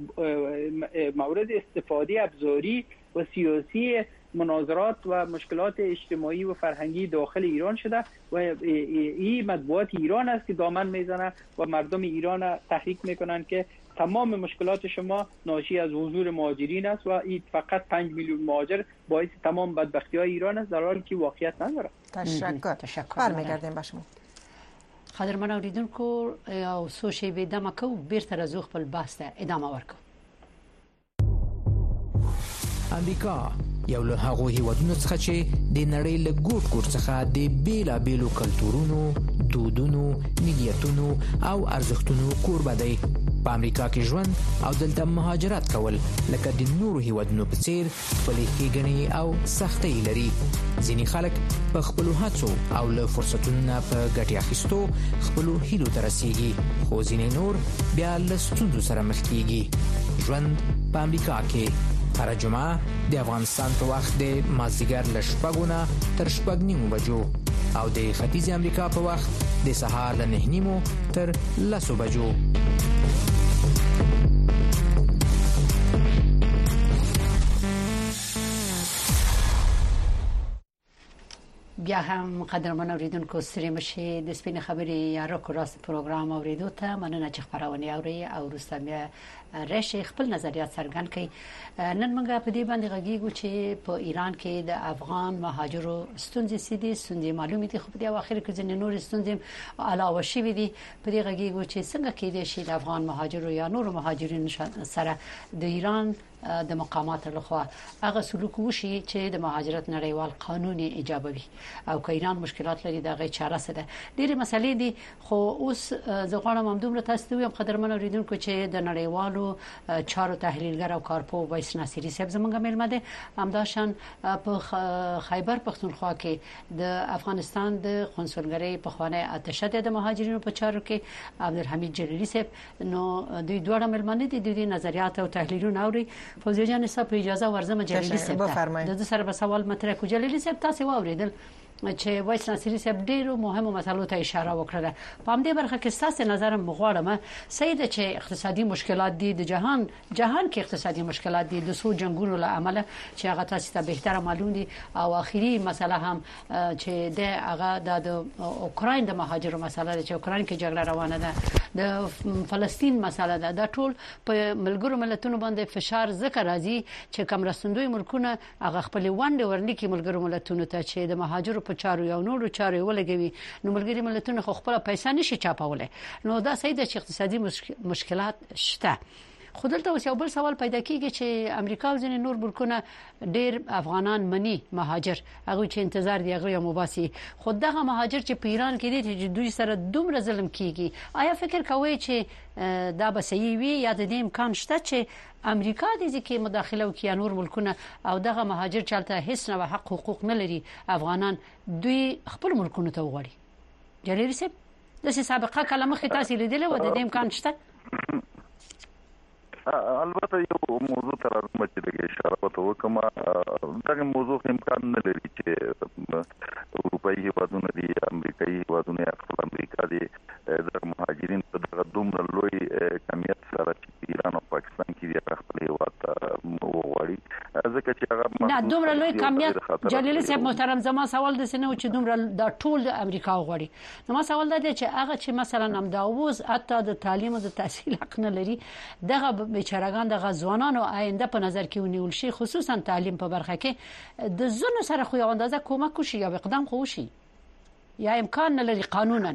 Speaker 3: مورد استفاده ابزاری و سیاسی مناظرات و مشکلات اجتماعی و فرهنگی داخل ایران شده و این مطبوعات ایران است که دامن میزنه و مردم ایران تحریک میکنن که تمام مشکلات شما ناشی از حضور مهاجرین است و این فقط پنج میلیون مهاجر باعث تمام بدبختی های ایران است، در حالی که واقعیت نداره.
Speaker 2: تشکر.
Speaker 1: تشکر.
Speaker 2: برمیگردیم به شما.
Speaker 1: قدرمن اوریدونکو او څو شیبې دمه کوو بیرته راځو خپل بحث ته ادامه ورکوو.
Speaker 5: امریکا یو له هغو هیوادونو څخه چې د نړۍ له ګوټ ګوټ څخه د بیلابیلو کلتورونو، دودونو، ملیتونو او ارزښتونو کوربه دی. په امریکا کې ژوند او دلته مهاجرت کول لکه د نورو هیوادونو په څیر خپلې ښېګڼې او سختۍ لري. ځینې خلک په خپلو هڅو او له فرصتونو نه په ګټې اخیستو خپلو هیلو ته رسیږي، خو ځینې نور بیا له ستونزو سره مخ کیږي. ژوند په امریکا کې هر جمعه د افغانستان په وخت د مازدیګر له شپږو نه تر شپږ نیمو بجو او د ختیځ امریکا په وخت د سهار له نهه نیمو تر لسو بجو.
Speaker 1: بیا هم قدرمن اوریدونکو ستړي مشي د سپینې خبرې یا راکو راست پروګرام اوریدو ته مننه چې خبرونه اوري او وروسته بیا راشي خپل نظریات څرګند کړي. نن موږ په دې باندې غږیږو چې په ایران کې د افغان مهاجرو ستونزې سدي ستونزې معلومې دي، خو په دې اواخر کې ځینې نور ستونزې علاوه شوې دي. په دې غږیږو چې څنګه کېدای شي د افغان مهاجرو یا نور مهاجرینو سره د ایران د مقامات لخوا هغه سلوک وشي چې د مهاجرت نړیوال قانون ایجابوي او که ایران مشکلات لري د غي چاره سره ډېری مسلې دي. خو اوس زه غواړم هم دومره تاسو ته وایم قدرمن اوریدونکو چې د نړیوالو چارو تحلیلګر او کارپو وایس ناصری صاحب زمونږ ملمه ده. همداشان په خیبر پختونخوا کې د افغانستان د قونسلګرۍ په خوانه اتشه د مهاجرینو په چارو کې عبدالحمید جلیلی صاحب نو دوی دوه ملمنه دي د نظریات او تحلیلونه اوري. فوزیه جان صاحب اجازه ورزم جلیلی صاحب د سره په سوال مطرح کو. جلیلی صاحب تاسو واوریدل چې وایس ناصری صاحب ډیرو مهمو مسلو ته اشاره وکړه. په همدې برخه کې ستاسو نظر مغواړم سید چې اقتصادي مشکلات دي د جهان جهان کې اقتصادي مشکلات دي د سو جنگونو له امله چې هغه تاسو ته بهتره معلوم دي او اخیری مسله هم چې د هغه د اوکراین د مهاجرو مسله چې اوکراین کې جګړه روانه ده، د فلسطین مسله ده، دا ټول په ملګرو ملتونو باندې فشار ذکر راځي چې کوم رسندوی ملکونه هغه خپل وند ورنکي ملګرو ملتونو ته چې د مهاجرو په چارو یو نورو چارو ولګوي. نو ملګری ملتونه خو خپل پیسې نشي چاپولای. نو دا صحیح ده چې اقتصادي مشکلات شته. خو دلته اوس یو بل سوال پیدا کیږي چې امریکا او ځینې نور ملکونه ډېر افغانان مني مهاجر هغه چې انتظار دی هغه مباسي. خو دغه مهاجر چې په ایران کې دي چې دوی سره دومره ظلم کیږي، آیا فکر کوئ چې دا به صحیح وي یا د دې امکان شته چې امریکا د دې کې مداخله وکړي نور ملکونه او دغه مهاجر چلته هیڅ نه حق حقوق نه لري افغانان دوی خپل ملکونو ته وغواړي؟ جلیلی صاحب د سابقه کلمه خې تاسو لیدلې و د دې امکان شته؟
Speaker 4: البته یو موضوع تر راځم چې د اشاره وکم دغه موضوع امکان نه لري چې اروپאי هیوادونه دي امریکایي هیوادونه خپل امریکا دي د مهاجرین په دغه دومره لوی کمیت سره چې ایران او پاکستان کې دي خپل هیواد وغواړي ځکه چې هغه
Speaker 1: نه دومره لوی کمیت. جلیلی صاحب محترم زما سوال د سينو چې دومره د ټول د امریکا وغواړي. نو ما سوال دا دی چې هغه چې مثلا هم دا اوس حتی د تعلیم او د تحصیل حق نه لري دغه بیچارهګان د غزوانانو آینده په نظر کې ونیول شي خصوصا تعلیم په برخه کې د زونو سره خو یو اندازه کومک وشي یا اقدام خو وشي یا امکان نه لري قانونا؟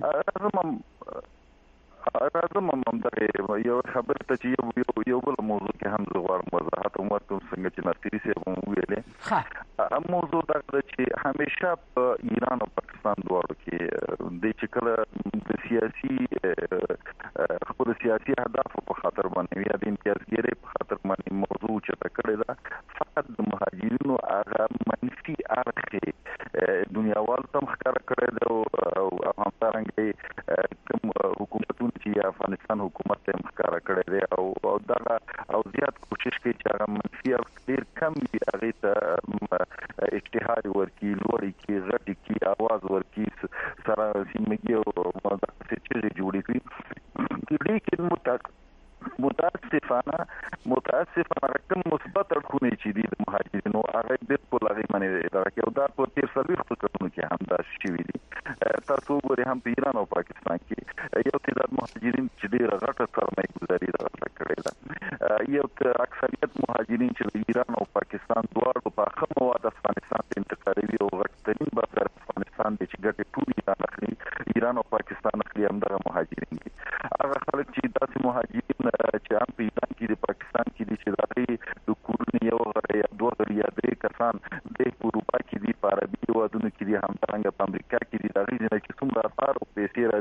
Speaker 4: راځم هم دا یو خبره ته چې یو یو بل موضوع کې هم زه غواړم وضاحت وکړم څنګه چې ناصری صاحب هم ویلې. ها موضوع دا چې همیشه په ایران او پاکستان دواړو کې د چې کله د سیاسي خپل سیاسي اهداف په خاطر باندې یا د امتیازګرۍ په خاطر باندې موضوع چې تکړه ده فقط د مهاجرینو هغه منفي اړخ دنیاوال تم ښکار کړی دی او همدارنګه کوم حکومتونه چې افغانستان حکومت ته ښکار کړی دی او دا او زیات کوشش کوي چې هغه منفي اړخ ډیر کم وي هغه ته اشتهار ورکړي لوړي کې غټي کې आवाज ورکړي سره سیمګي او مدرسې چې جوړې کړي دې کې متک متاسفانه متاسفانه رقم مثبت اړخونه چې دي د مهاجرینو هغه د پولاغي باندې راکې او دا په تیر سرویس څخه کې هم دا شوي دي. تاسو ګورئ هم په ایران او پاکستان کې یو تعداد مهاجرین چې ډېر غټه سرمایه گذاري راغله کړې ده. یو اکثریت مهاجرین چې د ایران او پاکستان دواړو په خمو مواد افغانستان ته انتقالوي او غټترین بازار افغانستان دی چې ګټه ټول ایران اخلي ایران او پاکستان اخلي هم دغه مهاجرین دي. هغه خلک چې داسې مهاجرین چې هم په ایران کې د پاکستان کې دي چې دغه د کورونو یو غړی یا دوه غړي یا درې کسان د اروپا کې دي په عربي هېوادونو کې دي همدارنګه په امریکا کې دي دغه ځینې چې څومره اسعار او پیسې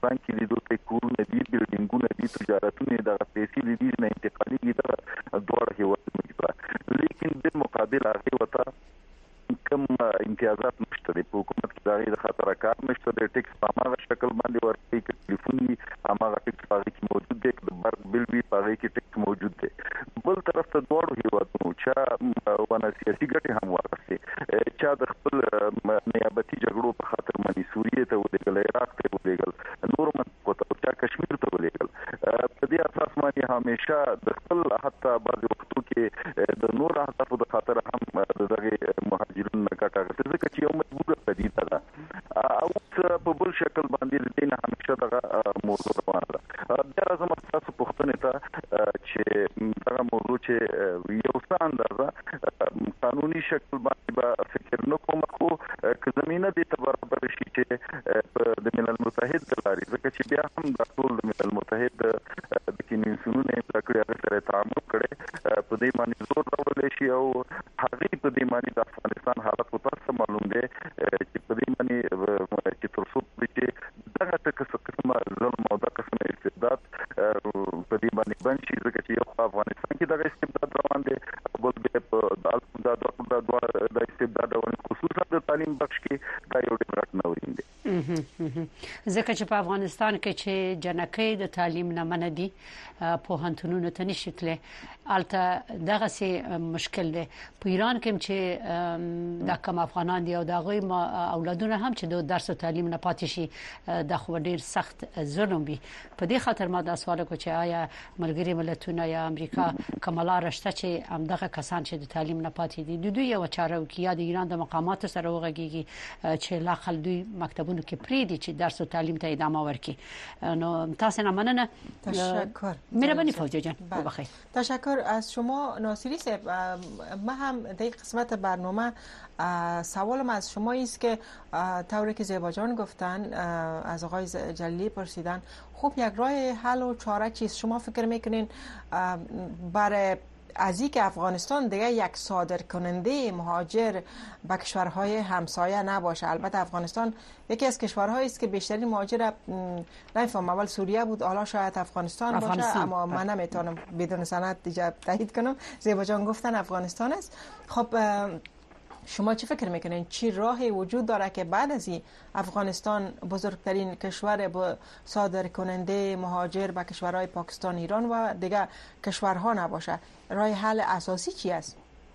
Speaker 4: افغانستان کې د دوه کورونه دي بلډینګونه دي تجارتونه د پیسې د دې نه انتقالي کیږي دوه هیوادونو کې لیکن د مقابل هغه وته کم امتیازات نشته د حکومت کې دغه د خطر کار نشته د ټیکس په هغه شکل باندې ورته کې ټلیفوني هغه ټیکس په هغه کې موجود دی د برق بل وی په هغه کې ټیکس موجود دی بل طرف ته دوه هیوادونو چې ونه سیاسي ګټې هم واغستې چې د خپل نیابتي جګړو په خاطر باندې سوریه ته ودیګل عراق ته ودیګل نور منطقو ته چې کشمیر ته ودیګل په دې اساس باندې همیشه د خپل حتی بعض وختو کې د نور اهدافو د خاطر هم دغه مهاجرین نه کاټه ځکه چې یو مجبوره پدیده ده او په بل شکل باندې د دین همیشه دغه موضوع روانه ده دا زموږ تاسو پوښتنه ته چې دغه موضوع چې یو څه اندازه قانوني شکل باندې به فکر نه کوم خو که زمينه دې ته برابر شي چې د ملل متحد د لارې ځکه چې بیا هم د ټول د ملل متحد د کنوینسیونونو امضا کړي هغه سره تعامل کړي په دې باندې زور راوړل شي او هغه په دې باندې د افغانستان حالت په تاسو معلوم دی چې په دې باندې چې تر څو چې دغه قسمه ظلم او دغه قسمه استبداد په دې باندې باندې ځکه چې یو افغانستان کې دغه استبداد روان دی بل به په د استبداد او خصوصا د تعلیم بخش کې دا یو ډېر غټ ناورین دی
Speaker 1: ځکه چې په افغانستان کې چې جنکې د تعلیم نه مندي په هنتونونو ته نشکله البته دغه سي مشکل دی په ایران کې چې د کم افغانان دی او دغه اولادونه هم چې د درس او تعلیم نه پاتې شي د خو ډیر سخت ظلم وي په دې خاطر ما دا سوال کو چې آیا ملګری ملتونه یا امریکا کماله رشته چې هم دغه کسان چې د تعلیم نه پاتې دي د دوی یو چاره وکیا د ایران د مقامات سره وغږیږي چې لا خل دوی مکتبونو کې پری دي چې درس او تعلیم ته ادامه ورکړي نو تاسو نه مننه
Speaker 2: تشکر
Speaker 1: مهربانی فوزی جان بخیر
Speaker 2: تشکر از شما ناصری صاحب ما هم در این قسمت برنامه سوالم از شما است که طوری که زیبا جان گفتن از آقای جلیلی پرسیدن خب یک راه حل و چاره چیست شما فکر میکنین برای از اینکه افغانستان دیگه یک صادر کننده مهاجر به کشورهای همسایه نباشه البته افغانستان یکی از کشورهایی است که بیشترین مهاجر نمیفهم اول سوریه بود حالا شاید افغانستان, افغانستان باشه اما من نمیتونم بدون سند دیگه تایید کنم زیبا جان گفتن افغانستان است خب شما چی فکر میکنین چی راهی وجود داره که بعد از این افغانستان بزرگترین کشور با صادر کننده مهاجر به کشورهای پاکستان ایران و دیگه کشورها نباشه راه حل اساسی چی است؟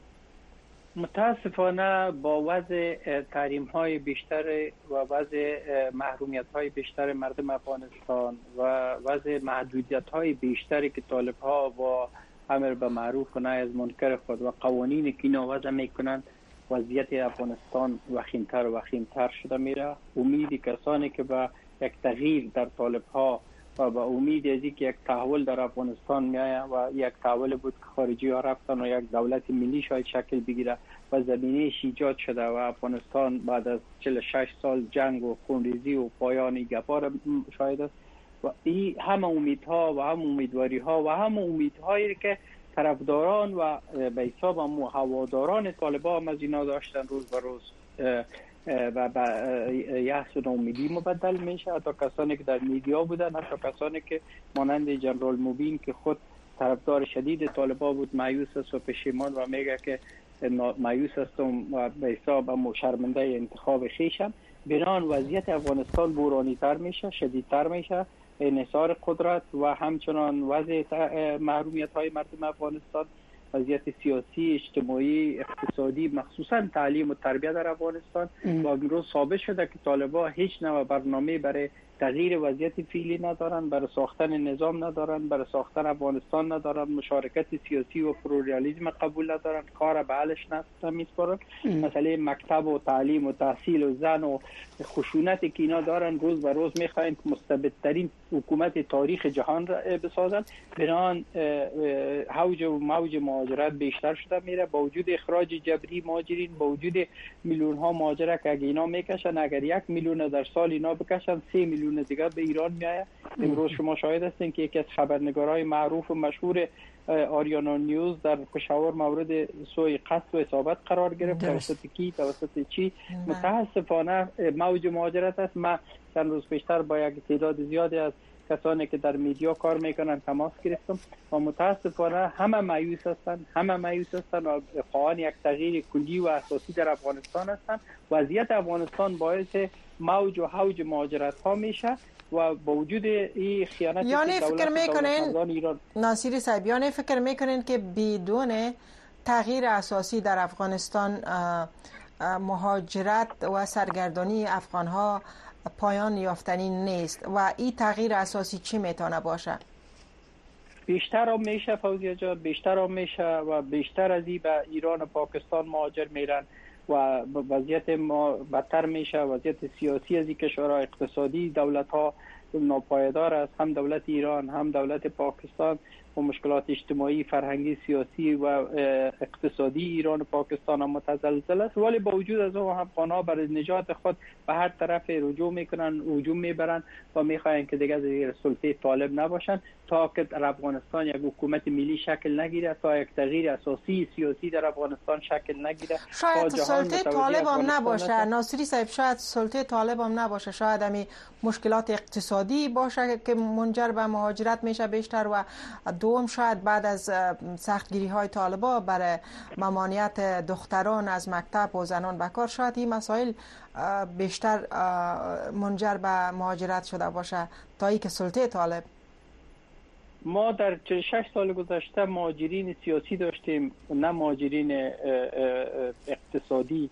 Speaker 3: متاسفانه با وضع تحریم های بیشتر و وضع محرومیت های بیشتر مردم افغانستان و وضع محدودیت های بیشتری که طالب ها با امر به معروف و نهی از منکر خود و قوانین که اینا وضع میکنند وضعیت افغانستان وخیمتر و وخیمتر شده میره امید کسانی که به یک تغییر در طالب ها و با امید از اینکه یک تحول در افغانستان میایه و یک تحول بود که خارجی ها رفتن و یک دولت ملی شاید شکل بگیره و زمینه ایجاد شده و افغانستان بعد از چهل و شش سال جنگ و خونریزی و پایان گپار شاید است و این همه امیدها و هم امیدواری ها و هم امیدهایی که طرفداران و به حساب هم هواداران طالبان هم از اینا داشتن روز به روز و به یأس و امیدی مبدل میشه حتی کسانی که در میدیا بودن حتی کسانی که مانند جنرال موبین که خود طرفدار شدید طالبان بود مایوس است و پشیمان و میگه که مایوس هستم و به حساب هم شرمنده انتخاب خیشم بنان وضعیت افغانستان بورانی تر میشه شدیدتر میشه انحصار قدرت و همچنان وضع محرومیت های مردم افغانستان وضعیت سیاسی اجتماعی اقتصادی مخصوصا تعلیم و تربیت در افغانستان و امروز ثابت شده که طالبان هیچ نوع برنامه برای تغییر وضعیت فعلی ندارن برای ساختن نظام ندارن برای ساختن افغانستان ندارن مشارکت سیاسی و پلورالیسم قبول ندارن کار به حلش نمیسپارن مسئله مکتب و تعلیم و تحصیل و زن و خشونت که اینا دارن روز به روز میخواین که مستبدترین حکومت تاریخ جهان را بسازن بنان هوج و موج مهاجرت بیشتر شده میره با وجود اخراج جبری مهاجرین با وجود میلیون ها مهاجر که اگه اینا میکشن اگر یک میلیون در سال اینا بکشن سه میلیون دیگه به ایران میایه امروز شما شاهد هستین که یکی از خبرنگارای معروف و مشهور آریانا نیوز در پشاور مورد سوء قصد و اصابت قرار گرفت. توسط کی، توسط چی؟ متاسفانه موج مهاجرت است. ما چند روز پیشتر با یک تعداد زیادی از کسانی که در میدیا کار میکنن تماس گرفتم و متاسفانه همه مایوس هستند، همه مایوس هستند و خواهان یک تغییر کلی و اساسی در افغانستان هستند. وضعیت افغانستان باعث موج و هوج مهاجرت ها میشه و با وجود این خیانت
Speaker 2: یعنی فکر میکنین ناصری صاحب، یعنی فکر میکنین که بدون تغییر اساسی در افغانستان مهاجرت و سرگردانی افغان ها پایان یافتنی نیست و این تغییر اساسی چی میتونه باشه؟
Speaker 3: بیشتر هم میشه فوزیه جان، بیشتر هم میشه و بیشتر از این به ایران و پاکستان مهاجر میرن و وضعیت ما بدتر میشه. وضعیت سیاسی از این کشورها، اقتصادی دولت ها ناپایدار است، هم دولت ایران هم دولت پاکستان و مشکلات اجتماعی، فرهنگی، سیاسی و اقتصادی ایران و پاکستان هم متزلزل است. ولی با وجود از اون افغان‌ها برای نجات خود به هر طرف رجوع میکنن، هجوم میبرن و میخواین که دیگه زیر سلطه طالب نباشن تا که در افغانستان یک حکومت ملی شکل نگیره، تا یک تغییر اساسی سیاسی در افغانستان شکل نگیره.
Speaker 2: شاید سلطه طالب هم نباشه ناصری صاحب، شاید سلطه طالب هم نباشه، شاید همین مشکلات اقتصادی باشه که منجر به مهاجرت میشه بیشتر و دوم شاید بعد از سختگیری های طالبا برای ممانعت دختران از مکتب و زنان به کار، شاید این مسائل بیشتر منجر به مهاجرت شده باشه تا ای که سلطه طالب.
Speaker 3: ما در چهل و شش سال گذشته مهاجرین سیاسی داشتیم، نه مهاجرین اقتصادی.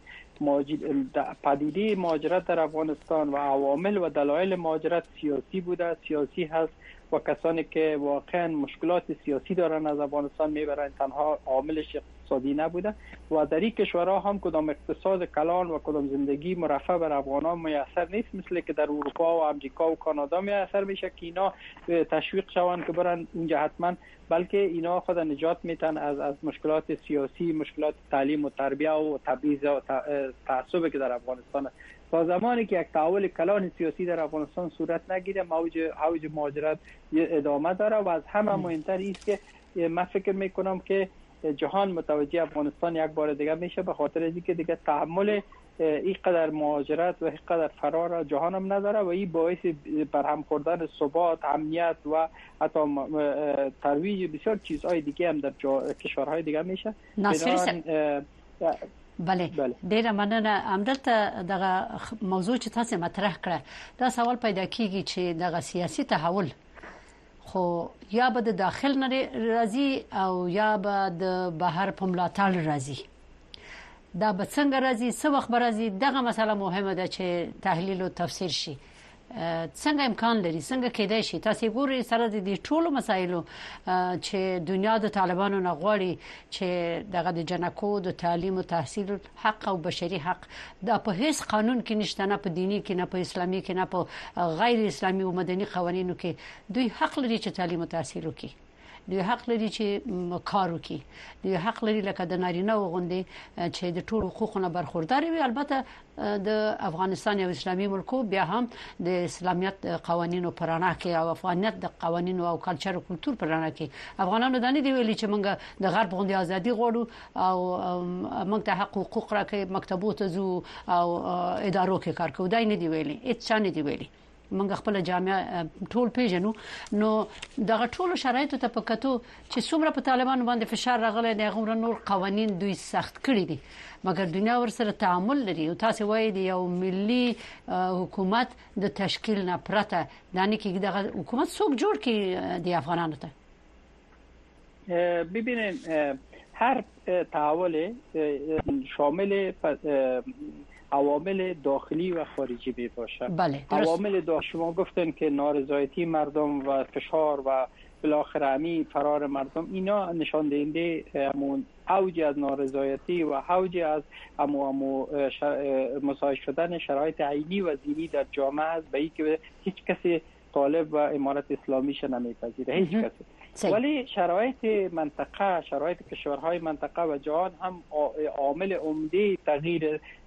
Speaker 3: پدیده مهاجرت در افغانستان و عوامل و دلایل مهاجرت سیاسی بوده، سیاسی هست و کسانی که واقعا مشکلات سیاسی دارن از افغانستان میبرن، تنها عاملش اقتصادی نبوده و در این کشورها هم کدام اقتصاد کلان و کدام زندگی مرفه بر افغانان میسر نیست، مثل که در اروپا و امریکا و کانادا میسر میشه که اینا تشویق شوند که برن اونجا حتما، بلکه اینا خود نجات میتن از از مشکلات سیاسی، مشکلات تعلیم و تربیه و تبعیض و تعصب که در افغانستان است. تا زمانی که یک تحول کلان سیاسی در افغانستان صورت نگیره، موج اوج مهاجرت ادامه داره و از همه مهمتر است که من فکر میکنم که جهان متوجه افغانستان یک بار دیگه میشه، به خاطر از اینکه دیگه تحمل این قدر مهاجرت و این قدر فرار جهان هم نداره و این باعث برهم خوردن ثبات، امنیت و حتی ترویج بسیار چیزهای دیگه هم در کشورهای دیگه میشه.
Speaker 1: بله ډیره مننه. همدلته دغه موضوع چې تاسو مطرح کړه دا سوال پیدا کیږي چې دغه سیاسي تحول خو یا به د داخل نه راځي او یا به د بهر په ملاتړ راځي. دا به څنګه راځي، څه وخت به راځي، دغه مسله مهمه ده چې تحلیل او تفسیر شي. څنګه امکان لري، څنګه کېدای شي تاسو ګورئ سره د دې ټولو مسایلو چې دنیا د طالبانو نه غواړي چې دغه د جنکو د تعلیم او تحصیل حق او بشري حق د په هیڅ قانون کې نشته، نه په دینی کې، نه په اسلامي کې، نه په غیر اسلامي او مدني قوانینو کې. دوی حق لري چې تعلیم او تحصیل وکړي، دوی حق لري چې کار وکړي، دوی حق لري لکه د نارینه وغوندي چې د ټولو حقوقونو برخوردار وي. البته د افغانستان یو اسلامي ملک بیا هم د اسلامیت قوانینو پرانا کې او افغانیت د قوانینو او کلچر او کلچر پرانا کې افغانانو د نه دی ویلي چې موږ د غرب غوندي ازادي غواړو او موږ ته حق حقوق راکړي، مکتبو ته ځو او ادارو کې کار کوو. دا نه دی ویلي، هیڅ نه دی ویلي. موږ خپل جامعه ټول پیژنو. نو دغه ټول شرایطو ته پکاتو چې څومره په طالبانو باندې فشار راغلی دی، هغه نور قوانين دوی سخت کړی دي، مګر دنیا ورسره تعامل لري. او تاسو وایي د یو ملي حکومت د تشکیل نه پرته دانی کې دغه حکومت څوک جوړ کړي دی افغانانو ته؟
Speaker 3: ببینید هر تحول شامل عوامل داخلی و خارجی می باشه.
Speaker 1: بله.
Speaker 3: عوامل داخلی شما گفتن که نارضایتی مردم و فشار و بالاخره امی فرار مردم، اینا نشان دهنده همون اوج از نارضایتی و اوج از امو امو مساعد شدن شرایط عینی و دینی در جامعه است، به اینکه هیچ کسی طالب و امارت اسلامیش نمیپذیره، هیچ کسی. ولی شرایط منطقه، شرایط کشورهای منطقه و جهان هم عامل عمده تغییر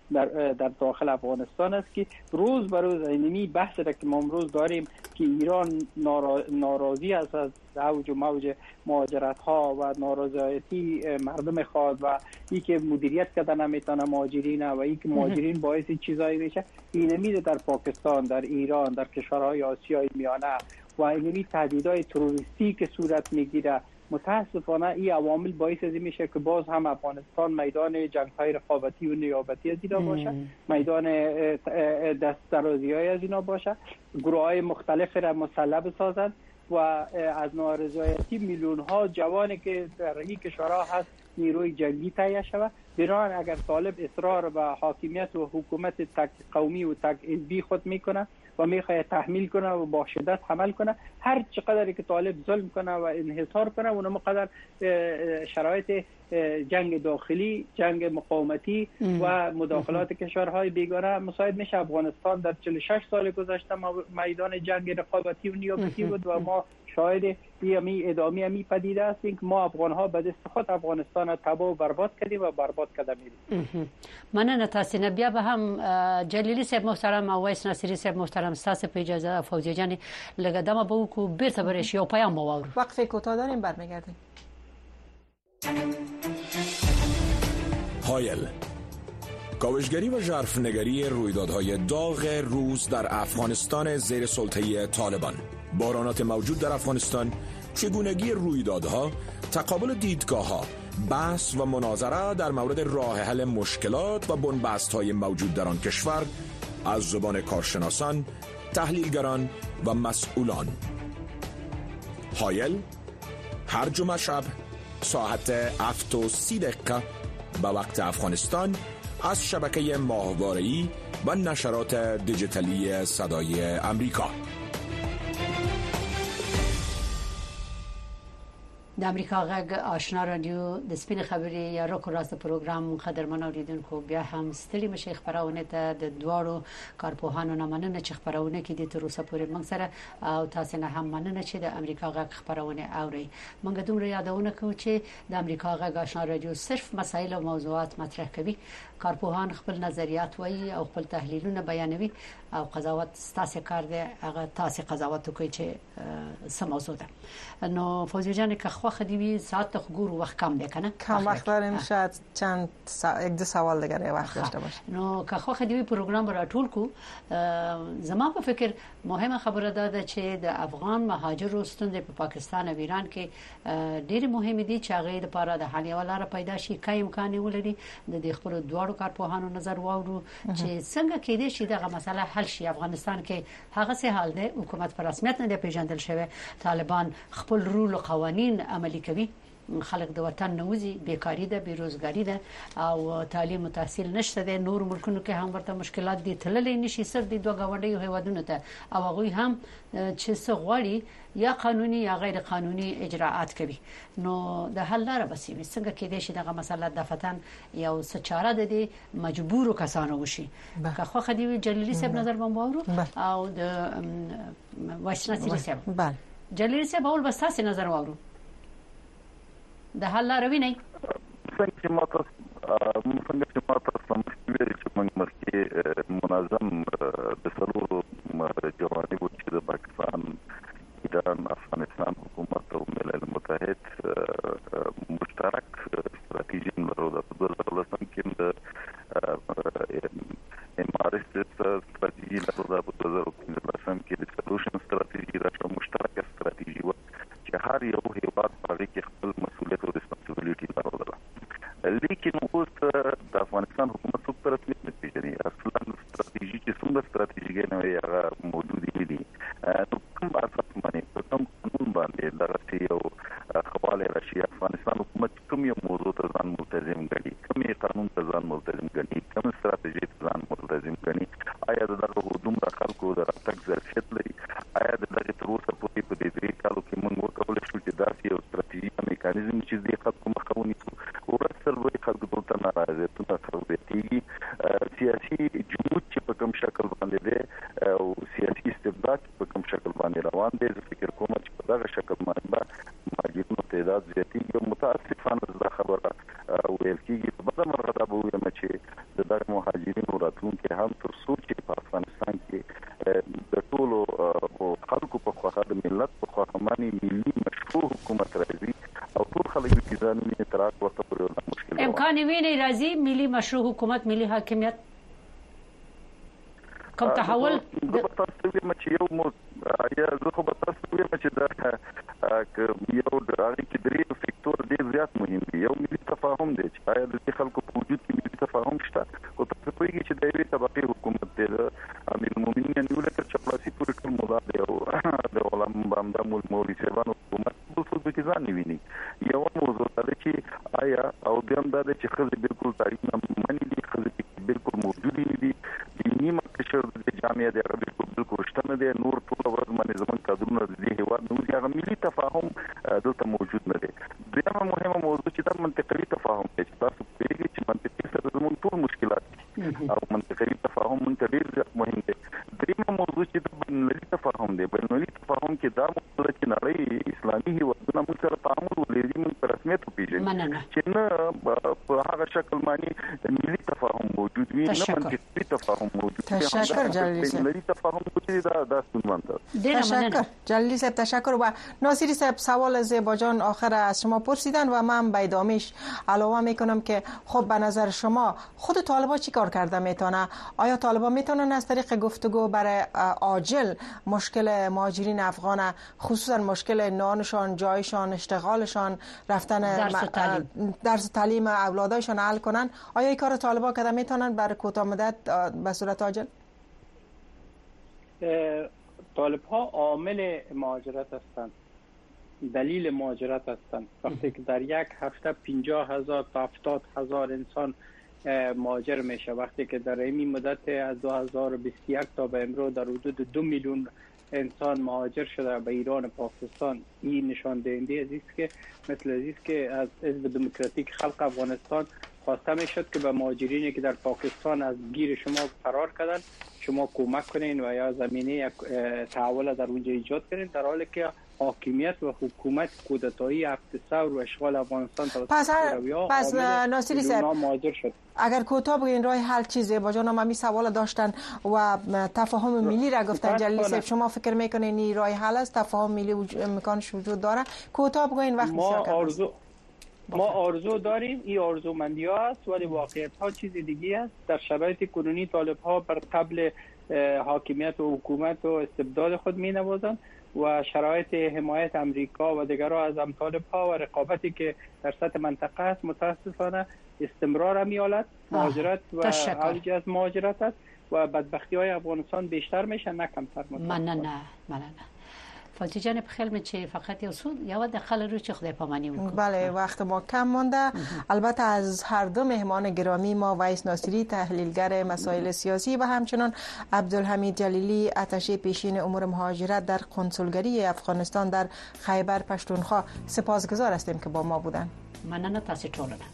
Speaker 3: در در داخل افغانستان است که روز به روز اینمی بحث را که ما امروز داریم که ایران ناراضی است از اوج و موج مهاجرت ها و نارضایتی مردم خود و ای که مدیریت کردن نمیتونه مهاجرین و ای که مهاجرین باعث چیزایی میشه، اینمی در پاکستان، در ایران، در کشورهای آسیای میانه و اینمی تهدیدهای تروریستی که صورت میگیره، متاسفانه این عوامل باعث از میشه که باز هم افغانستان میدان جنگ‌های رقابتی و نیابتی از اینا باشه، میدان دست درازی‌های از اینا باشه، گروه‌های مختلف را مسلح بسازند و از نارضایتی میلیون ها جوانی که در این کشورها هست نیروی جنگی تهیه شود. بنابراین اگر طالب اصرار و حاکمیت و حکومت تک قومی و تک حزبی خود میکنه و میخواد تحمیل کنه و با شدت حمل کنه، هر چقدر که طالب ظلم کنه و انحصار کنه اونم قدر شرایط جنگ داخلی، جنگ مقاومتی و مداخلات کشورهای بیگانه مساعد میشه. افغانستان در چهل و شش سال گذشته میدان جنگ رقابتی و نیابتی بود و ما شاهد می ادامه می پدیده هستیم که ما افغان ها به دست خود افغانستان را تباه و برباد کردیم و برباد کرده میریم.
Speaker 1: مننه تاسو نه. بیا به هم جلیلی صاحب محترم او وایس ناصری صاحب محترم، تاسو په اجازه فوزیه جان لږه دمه به وکړو، بیرته برش یو پیام واورو.
Speaker 2: وقفه کوتاه داریم، برمیگردیم.
Speaker 6: هایل، کاوشگری و ژرفنگری رویدادهای داغ روز در افغانستان زیر سلطه طالبان، بحرانات موجود در افغانستان، چگونگی رویدادها، تقابل دیدگاه‌ها، بحث و مناظره در مورد راه حل مشکلات و بنبست‌های موجود در آن کشور از زبان کارشناسان، تحلیلگران و مسئولان. هایل هر جمعه شب ساعت هفت و سی دقیقه به وقت افغانستان از شبکه ماهواره‌ای و نشرات دیجیتالی صدای امریکا.
Speaker 1: د امریکا غږ آشنا رادیو د سپین خبرې یا روکو راست پروګرام قدرمن اوریدونکو، بیا هم ستړي مشه خبرونه ته د دواړو کارپوهانو نه مننه چې خبرونه کې د تر اوسه پورې موږ سره او تاسو نه هم مننه چې د امریکا غږ خبرونه اوري. موږ دومره یادونه کوو چې د امریکا غږ آشنا رادیو صرف مسایل او موضوعات مطرح کوي. کارپوهان خپل نظریات وایي او خپل تحلیلونه بیانوي او قضاوت تاسو کار دی، هغه تاسو قضاوت کوي چې سم موضوع ده. نو فوزیه جان که خوخه دی ساعت خګور وخت کم دی کنه،
Speaker 2: کم وقت داریم، شاید چند سا... یک دو سوال دیگه وقت داشته باشه.
Speaker 1: نو که خوخه دی پروګرام را ټول کو، زما په فکر مهمه خبره ده چې د افغان مهاجرو ستوندې په پاکستان او ایران کې ډېر مهم دي چې هغه لپاره د حل یو لار پیدا شي، کای امکان ولري. د خپل دواړو کارپوهانو نظر واورو چې څنګه کېدې شي دغه مسله حل شي. افغانستان کې هغه څه حال دی، حکومت په رسمیت نه دی پیژندل شوی، طالبان خپل رول او قوانين عملي کوي، خلک د وطن نوځي، بیکاری ده، بیروزګاری ده او تعلیم او تحصیل نشته ده. نور ملکونو کې هم ورته مشکلات دي، تللې نشي سر دي دوه غونډي هیوادونو ته او هغه هم چې څه غواړي یا قانوني یا غیر قانوني اجراءات کوي. نو د حل لاره بس وي څنګه کېدې شي دغه مسله د فتن یو څه چاره ده دي مجبور کسانو وشي. که خو خدي جلیلی صاحب نظر بموارو او د واشنا سری صاحب. بله جلیلی صاحب اول بس تاسو نظر واورو د حل لاره ویني.
Speaker 4: څنګه چې ماته څنګه چې ماته سموي چې موږ مخکې منظم د سلو جوانب چې د پاکستان، ایران، افغانستان حکومت او ملل متحد مشترک استراتیژي لرو. د دوه زره ولسم کې د امارات استراتیژي لرو، د دوه زره پنځلسم کې د سولوشن استراتیژي راشه مشترک استراتیژي و چې هر یو هیواد په کې خپل مسؤلیت او ریسپانسیبিলিټي لري. لیکن اوس د افغانستان حکومت څو پر رسمیت نه پیژني. اصلا استراتیژي چې څنګه استراتیژي نه هغه موجود دي. نو کوم اساس باندې کوم قانون باندې دغه یو خواله راشي افغانستان حکومت کوم یو موضوع ته ځان ملتزم ګڼي، کوم قانون ته ځان ملتزم ګڼي، کوم استراتیژي ته ځان ملتزم ګڼي. آیا دغه دومره خلکو د راتګ ظرفیت لري؟ آیا دغه تر اوسه پورې په دې درې کالو کې موږ وکولای شو چې داسې یو استراتیژي میکانیزم چې دې خلکو مخاوني ورسره وي خلکو ته ناراضیتونه ثابتېږي؟ سیاسي جمود چې په کوم شکل باندې دی او سیاسي استبداد په کوم شکل باندې روان دی، زه فکر کوم چې په دغه شکل باندې مهاجرینو تعداد زیاتېږي. متاسفانه دا خبره ویل کېږي، په بده مرغه دا به ووایم چې د دغه مهاجرینو خواهد ملت په خواهمانی ملي مشروع حکومت راځي او ټول خلک چې ځان یې تر هغه وخت پورې مشکل
Speaker 1: امکان ویني راځي ملي مشروع حکومت ملي حاکمیت کوم تحول
Speaker 4: د تاسو ویل چې یو مو یا زه خو به تاسو ویل چې دا یو د هغه کې درې فکتور ډېر زیات مهم دي. یو ملي تفاهم دی چې آیا د خلکو په وجود کې ملي تفاهم شته او تاسو پوهیږئ چې د یوې طبقې حکومت دی د امیر المؤمنین نیول تر چپړاسي پورې ټول مولا دی او د علماء بامدا مولوي صاحبانو حکومت ټول څه کې ځان نیوي. یو موضوع دا چې آیا او بیا هم دا چې خزي بالکل تاریخ نه مني دي خزي بالکل موجود دي دیني مکشر د جامعه د عربي بالکل شته دي نور ټول ورځ باندې زمون کادرونه د دې هیواد نو هغه ملي تفاهم دلته موجود نه دي. دغه مهمه موضوع چې د منطقي تفاهم چې تاسو پیږي چې منطقي سره زمون ټول مشکلات دي او منطقي تفاهم منته ډیر زیات مهم دي. دغه موضوع چې د بینالمللي تفاهم دی بینالمللي تفاهم کې دا موضوع چې نړۍ اسلامي هیوادونه موږ سره تعامل ولري موږ په رسمیت وپیژنو چې نه په هغه شکل باندې ملي تفاهم موجود وي نه منطقي تفاهم موجود وي.
Speaker 2: تشکر جلیلی
Speaker 4: بینالمللي تفاهم موجود دا دا ستونمنده.
Speaker 2: تشکر جلیلی صاحب تشکر. و ناصری صاحب سوال زیبا جان آخر از شما پرسیدن و من به ادامهش علاوه میکنم که خب به نظر شما خود طالبان چی کار کرده میتونه؟ آیا طالبان میتونن از طریق گفتگو برای عاجل مشکل مهاجرین افغان خصوصا مشکل نانشان، جایشان، اشتغالشان، رفتن
Speaker 1: درس و تعلیم,
Speaker 2: درس و تعلیم اولادایشان حل کنن؟ آیا این کار طالبان کرده میتونن برای کوتاه مدت به صورت عاجل؟
Speaker 3: طالب ها عامل مهاجرت هستند، دلیل مهاجرت هستند. وقتی که در یک هفته پنجاه هزار تا هفتاد هزار انسان مهاجر میشه، وقتی که در این مدت از دو هزار و بیست و یک تا به امروز در حدود دو میلیون انسان مهاجر شده به ایران و پاکستان، این نشان دهنده است که مثل است که از حزب دموکراتیک خلق افغانستان خواسته میشد که به مهاجرینی که در پاکستان از گیر شما فرار کردن شما کمک کنین و یا زمینه تحول در اونجا ایجاد کنین، در حالی که حاکمیت و حکومت کودتایی اقتصاد و اشغال افغانستان
Speaker 2: پس پس ناصری صاحب
Speaker 3: مهاجر شد.
Speaker 2: اگر کوتاه بگین راه حل چیزه با جان ما می سوال داشتن و تفاهم ملی را گفتن جلیلی صاحب، شما فکر میکنین این راه حل است؟ تفاهم ملی امکانش وجود داره؟ کوتاه بگین وقت
Speaker 3: ما آرزو ما آرزو داریم، این آرزومندی ها است ولی واقعیت ها چیز دیگه است. در شرایط کنونی طالب ها بر قبل حاکمیت و حکومت و استبداد خود می نوازند و شرایط حمایت امریکا و دیگرها از امثال ها و رقابتی که در سطح منطقه است متاسفانه استمرار می‌یابد. مهاجرت و اوج از مهاجرت است و بدبختی های افغانستان بیشتر میشه نه کمتر.
Speaker 1: من نه نه من نه فالتی جان بخیر میشه فقط یه اصول یا داخل رو چه خدای پامانی میکنه.
Speaker 2: بله وقت ما کم مونده. البته از هر دو مهمان گرامی ما ویس ناصری تحلیلگر مسائل سیاسی و همچنان عبدالحمید جلیلی اتشه پیشین امور مهاجرت در کنسولگری افغانستان در خیبر پشتونخوا سپاسگزار هستیم که با ما بودن.
Speaker 1: من نه تاسو ټول نه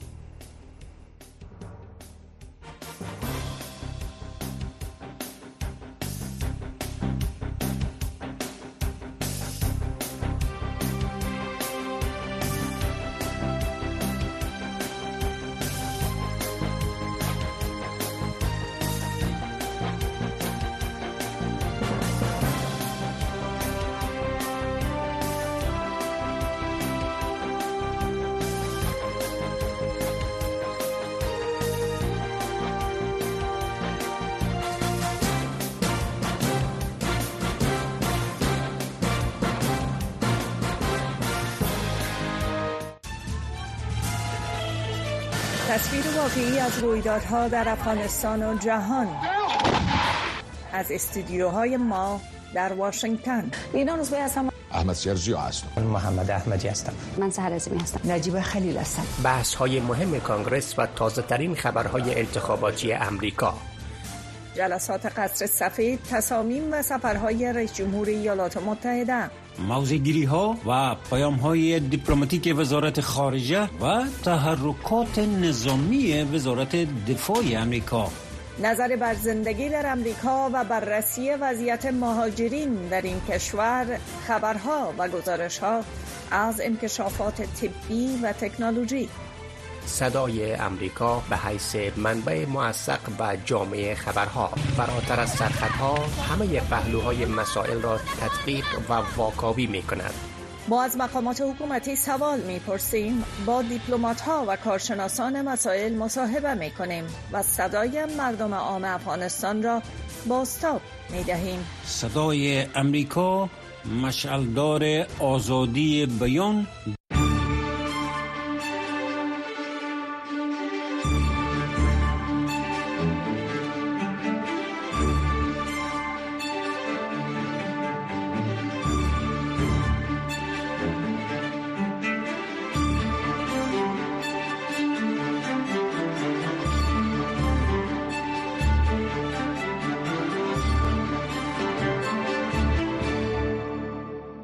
Speaker 7: تصویر واقعی از رویدادها در افغانستان و جهان از استودیوهای ما در واشنگتن.
Speaker 8: اینا روزبه هستم.
Speaker 9: احمد سیارجی هستم.
Speaker 10: محمد احمدی هستم.
Speaker 8: من سحر عظیمی هستم.
Speaker 10: نجیب خلیل هستم.
Speaker 11: بحث های مهم کانگرس و تازه ترین خبرهای انتخاباتی امریکا.
Speaker 7: جلسات قصر سفید، تصامیم و سفرهای رئیس جمهور ایالات متحده.
Speaker 12: موضع‌گیری ها و پیام های دیپلماتیک وزارت خارجه و تحرکات نظامی وزارت دفاع امریکا.
Speaker 7: نظر بر زندگی در امریکا و بررسی وضعیت مهاجرین در این کشور، خبرها و گزارش‌ها از انکشافات طبی و تکنولوژی.
Speaker 11: صدای امریکا به حیث منبع موثق و جامع خبرها فراتر از سرخطها همه پهلوهای مسائل را تدقیق و واکاوی می کند.
Speaker 7: ما از مقامات حکومتی سوال می‌پرسیم، با دیپلمات‌ها و کارشناسان مسائل مصاحبه می‌کنیم و صدای مردم عام افغانستان را بازتاب می‌دهیم.
Speaker 12: صدای امریکا مشعلدار آزادی بیان